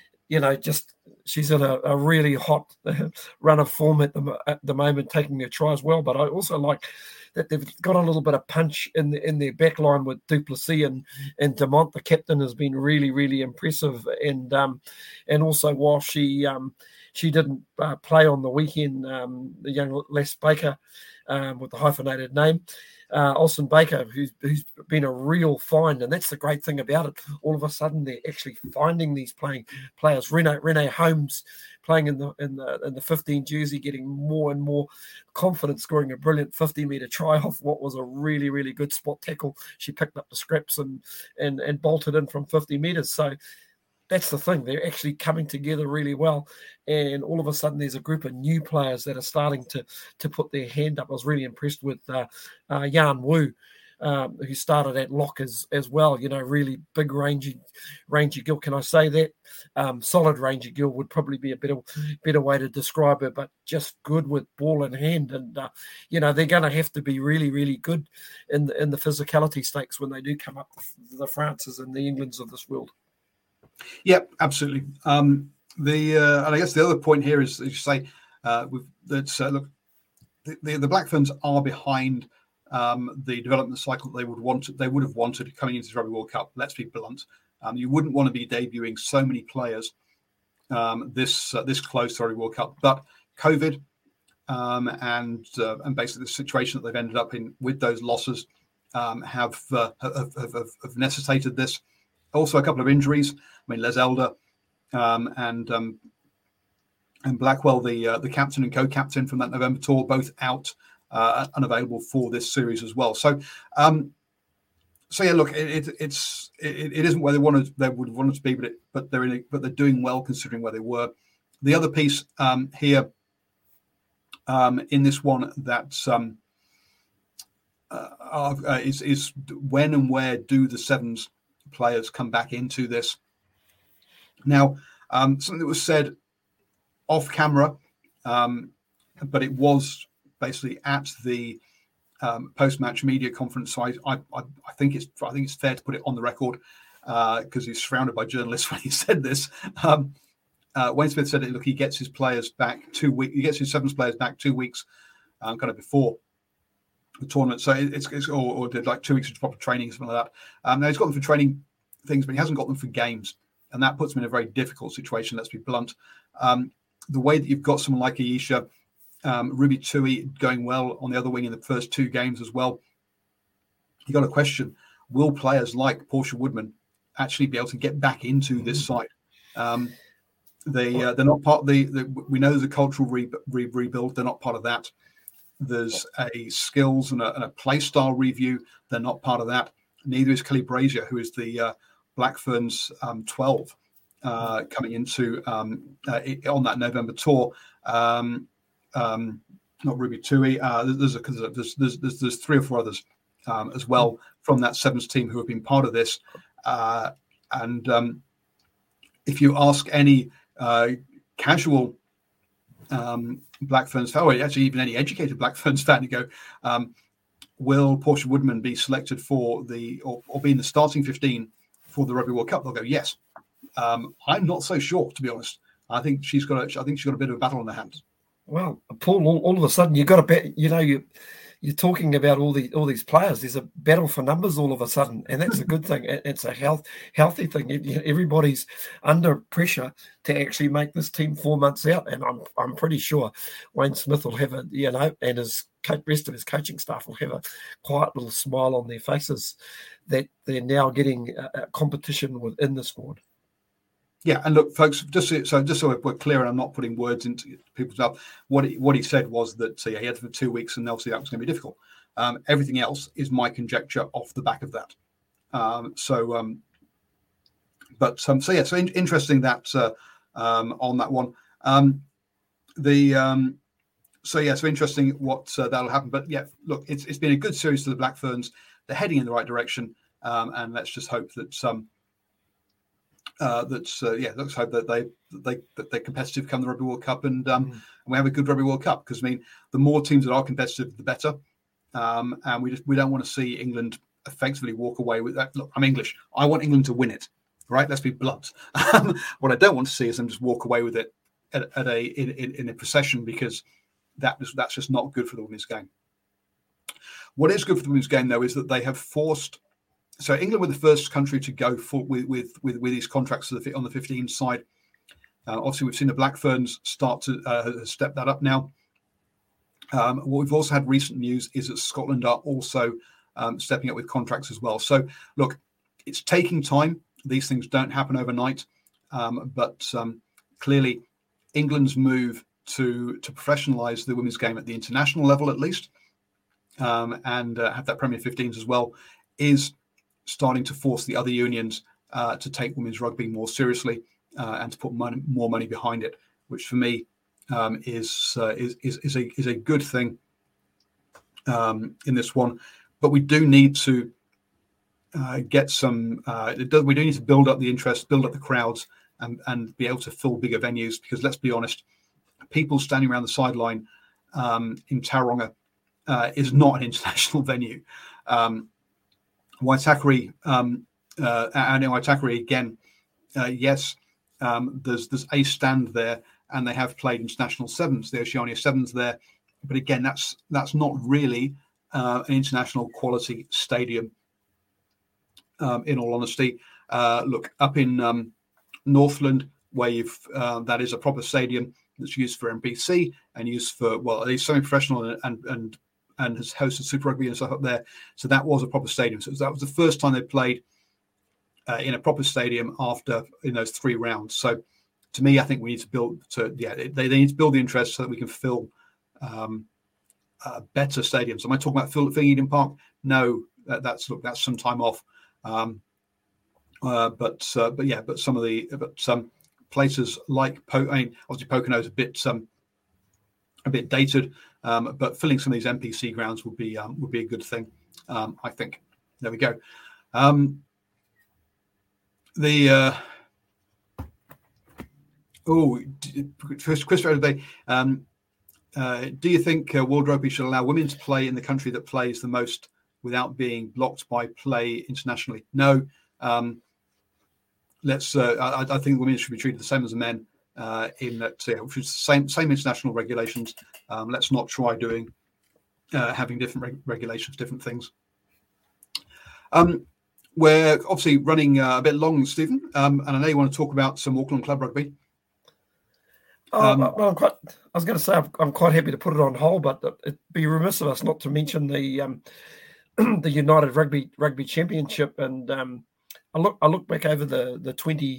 Speaker 4: She's in a really hot run of form at the moment, taking their try as well. But I also like that they've got a little bit of punch in their back line with Duplessis and Demont. The captain has been really, really impressive. And also while she didn't play on the weekend, the young Les Baker with the hyphenated name, Olsen Baker, who's been a real find, and that's the great thing about it. All of a sudden, they're actually finding these players. Renee Holmes playing in the 15 jersey, getting more and more confident, scoring a brilliant 50-meter try off what was a really, really good spot tackle. She picked up the scraps and bolted in from 50 meters. So that's the thing. They're actually coming together really well. And all of a sudden, there's a group of new players that are starting to put their hand up. I was really impressed with Yan Wu, who started at lock as well. Really big, rangy girl. Can I say that? Solid, rangy girl would probably be a better way to describe her, but just good with ball in hand. And, they're going to have to be really, really good in the physicality stakes when they do come up with the Frances and the Englands of this world.
Speaker 1: Yep, absolutely. And I guess the other point here is, as you say, look, the Black Ferns are behind the development cycle they would have wanted coming into the Rugby World Cup. Let's be blunt. You wouldn't want to be debuting so many players this close to the Rugby World Cup, but COVID and basically the situation that they've ended up in with those losses have necessitated this. Also, a couple of injuries. I mean, Les Elder and Blackwell, the captain and co-captain from that November tour, both out, unavailable for this series as well. So, look, it isn't where they would have wanted to be, but they're doing well considering where they were. The other piece here in this one that is when and where do the Sevens players come back into this? Now, something that was said off camera, but it was basically at the post-match media conference. So I think it's fair to put it on the record because he's surrounded by journalists when he said this. Wayne Smith said, "Look, he gets his players back 2 weeks. He gets his Sevens players back 2 weeks kind of before the tournament. So it's or did like 2 weeks of proper training, something like that. Now he's got them for training things, but he hasn't got them for games, and that puts him in a very difficult situation. Let's be blunt. The way that you've got someone like Ayesha, Ruby Tui going well on the other wing in the first 2 games as well, you got to question: will players like Portia Woodman actually be able to get back into this side? They're not part of we know there's a cultural rebuild. They're not part of that. There's a skills and a play style review. They're not part of that. Neither is Kelly Brazier, who is the Black Ferns 12 coming into on that November tour. Not Ruby Tui. There's 3 or 4 others as well from that Sevens team who have been part of this. And if you ask any casual Black Ferns fan, or actually even any educated Black Ferns fan, you go, will Portia Woodman be selected for or be in the starting 15 for the Rugby World Cup? They'll go, yes. I'm not so sure, to be honest. I think she's got a bit of a battle on her hands.
Speaker 4: Well, Paul, all of a sudden you got a bet. You're talking about all these players. There's a battle for numbers all of a sudden, and that's a good thing. It's a healthy thing. Everybody's under pressure to actually make this team 4 months out, and I'm pretty sure Wayne Smith will have and his rest of his coaching staff will have a quiet little smile on their faces that they're now getting a competition within the squad.
Speaker 1: Yeah, and look, folks, just so we're clear, and I'm not putting words into people's mouth. What he said was that he had it for 2 weeks, and obviously that was going to be difficult. Everything else is my conjecture off the back of that. So interesting that on that one. So interesting what that'll happen. But yeah, look, it's been a good series for the Black Ferns. They're heading in the right direction, and let's just hope that. Let's hope that they're competitive come the Rugby World Cup, and we have a good Rugby World Cup, because the more teams that are competitive, the better. And we don't want to see England effectively walk away with that. Look, I'm English. I want England to win it, right? Let's be blunt. What I don't want to see is them just walk away with it in a procession, because that's just not good for the women's game. What is good for the women's game, though, is that they have forced. So England were the first country to go with these contracts on the 15 side. Obviously, we've seen the Black Ferns start to step that up now. What we've also had recent news is that Scotland are also stepping up with contracts as well. So, look, it's taking time. These things don't happen overnight. But clearly, England's move to professionalise the women's game at the international level, at least, and have that Premier 15s as well, is starting to force the other unions to take women's rugby more seriously and to put more money behind it, which for me is a good thing in this one. But we do need to get some. We do need to build up the interest, build up the crowds, and be able to fill bigger venues. Because let's be honest, people standing around the sideline in Tauranga is not an international venue. Waitakere and in Waitakere again, yes, there's a stand there, and they have played international sevens, the Oceania sevens there, but again, that's not really an international quality stadium. In all honesty, look up in Northland, where that is a proper stadium that's used for NPC and used for at least semi-professional and has hosted Super Rugby and stuff up there. So that was a proper stadium. So that was the first time they played in a proper stadium in those 3 rounds. So to me, I think we need to they need to build the interest so that we can fill better stadiums. Am I talking about Phil Eden Park? No, that's some time off. But some places like obviously Pocono is a bit dated. But filling some of these NPC grounds would be a good thing, I think. There we go. Christopher today. Do you think World Rugby should allow women to play in the country that plays the most without being blocked by play internationally? No. I think women should be treated the same as the men. In that, which is same international regulations. Let's not try doing having different regulations, different things. We're obviously running a bit long, Stephen, and I know you want to talk about some Auckland Club rugby.
Speaker 4: Well, I was going to say I'm quite happy to put it on hold, but it'd be remiss of us not to mention the the United Rugby Championship. And I look back over the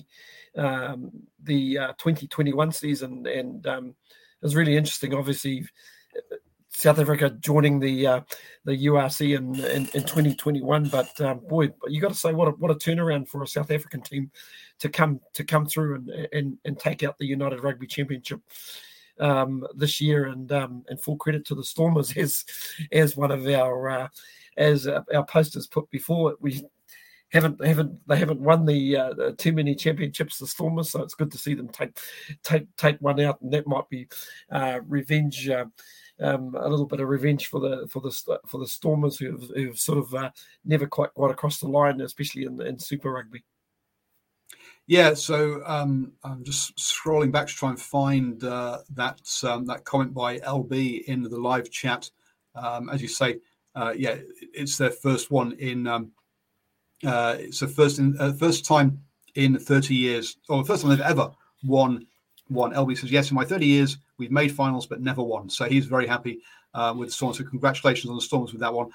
Speaker 4: 2021 season, and it was really interesting. Obviously, South Africa joining the URC in 2021, but boy, you got to say what a turnaround for a South African team to come through and take out the United Rugby Championship this year, and full credit to the Stormers as one of our as our posters put before. We haven't won the too many championships, the Stormers, so it's good to see them take one out, and that might be revenge. A little bit of revenge for the Stormers who've sort of never quite got across the line, especially in Super Rugby.
Speaker 1: Yeah, so I'm just scrolling back to try and find that comment by LB in the live chat. As you say, it's their first one in. It's the first time in 30 years, or the first time they've ever won. LB says, yes, in my 30 years, we've made finals, but never won. So he's very happy with the Stormers. So congratulations on the Stormers with that one.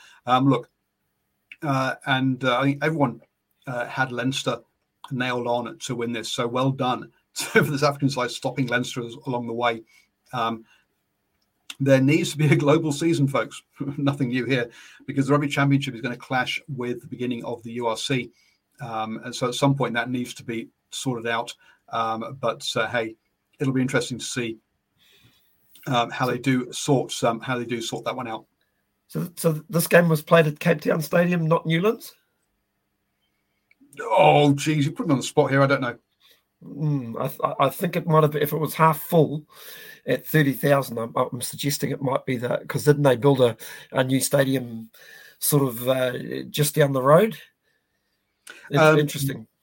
Speaker 1: I think everyone had Leinster nailed on to win this. So well done for the South African side, stopping Leinster along the way. There needs to be a global season, folks. Nothing new here, because the Rugby Championship is going to clash with the beginning of the URC. And so at some point that needs to be sorted out. Hey, it'll be interesting to see how they do sort that one out.
Speaker 4: So this game was played at Cape Town Stadium, not Newlands?
Speaker 1: Oh, geez, you put me on the spot here. I don't know.
Speaker 4: I think it might have been, if it was half full at 30,000. I'm suggesting it might be that, because didn't they build a new stadium sort of just down the road? Interesting.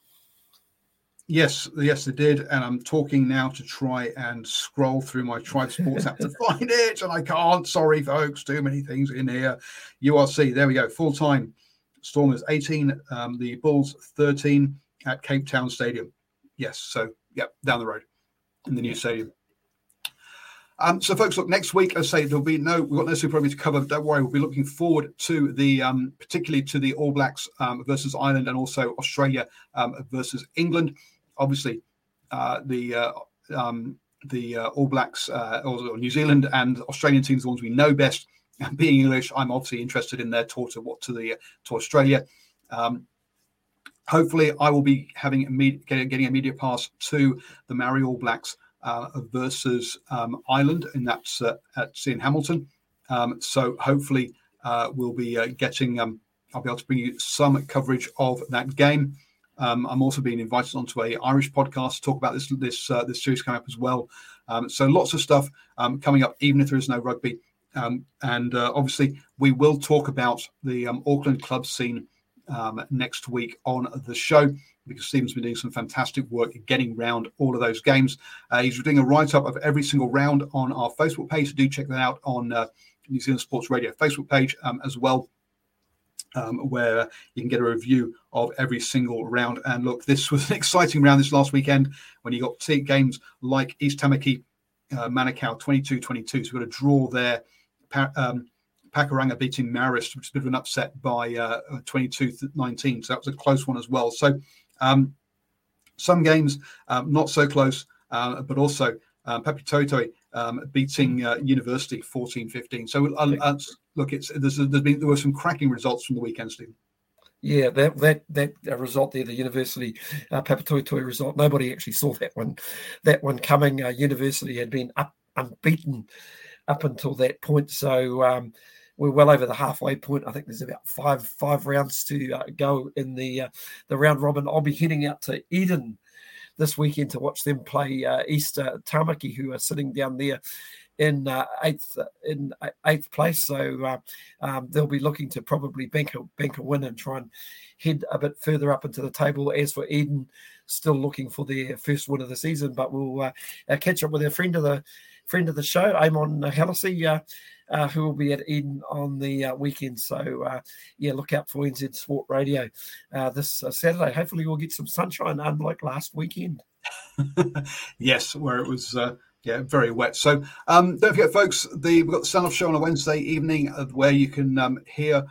Speaker 1: Yes, they did, and I'm talking now to try and scroll through my Tribe Sports app to find it, and I can't. Sorry, folks, too many things in here. URC, there we go, full time. Stormers 18, the Bulls 13 at Cape Town Stadium. Yes, so down the road in the new stadium. So, folks, look, next week, let's say we've got no Super Rugby to cover. Don't worry, we'll be looking forward to the, particularly to the All Blacks versus Ireland, and also Australia versus England. Obviously, the All Blacks or New Zealand and Australian teams, the ones we know best. Being English, I'm obviously interested in their tour to Australia. Hopefully, I will be getting a media pass to the Maori All Blacks versus Ireland, and that's in Hamilton. So hopefully, we'll be getting. I'll be able to bring you some coverage of that game. I'm also being invited onto a Irish podcast to talk about this series coming up as well. So lots of stuff coming up, even if there is no rugby. And obviously, we will talk about the Auckland club scene next week on the show, because Stephen's been doing some fantastic work getting round all of those games. He's doing a write-up of every single round on our Facebook page. So do check that out on New Zealand Sports Radio Facebook page as well, where you can get a review of every single round. And look, this was an exciting round this last weekend when you got games like East Tamaki, Manukau 22-22. So we've got a draw there. Pakuranga beating Marist, which is a bit of an upset by 22-19. So that was a close one as well. So some games not so close, but also Papi Totoi beating University 14-15. So look, there were some cracking results from the weekend, Stephen.
Speaker 4: Yeah, that result there, the University Papi Totoi result. Nobody actually saw that one coming. University had been unbeaten up until that point, so we're well over the halfway point. I think there's about five rounds to go in the round robin. I'll be heading out to Eden this weekend to watch them play East Tamaki, who are sitting down there in eighth place. So they'll be looking to probably bank a win and try and head a bit further up into the table. As for Eden, still looking for their first win of the season, but we'll catch up with our friend of friend of the show, Eamon Hallisey, who will be at Eden on the weekend. So, look out for NZ Sport Radio this Saturday. Hopefully we'll get some sunshine, unlike last weekend.
Speaker 1: Yes, where it was very wet. So don't forget, folks, we've got the Stand-Off Show on a Wednesday evening where you can hear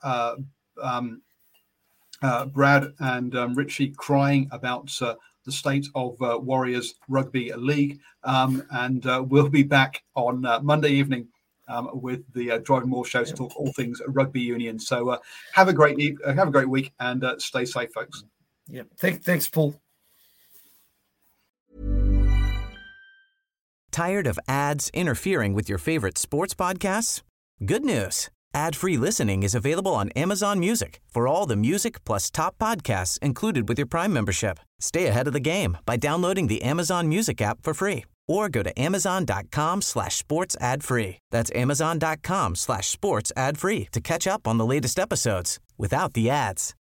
Speaker 1: Brad and Richie crying about the state of Warriors Rugby League. And we'll be back on Monday evening with the Driving More show to talk all things rugby union. So have a great week and stay safe, folks.
Speaker 4: Yeah, thanks, Paul.
Speaker 2: Tired of ads interfering with your favorite sports podcasts? Good news. Ad-free listening is available on Amazon Music for all the music plus top podcasts included with your Prime membership. Stay ahead of the game by downloading the Amazon Music app for free or go to amazon.com/sports ad free. That's amazon.com/sports ad free to catch up on the latest episodes without the ads.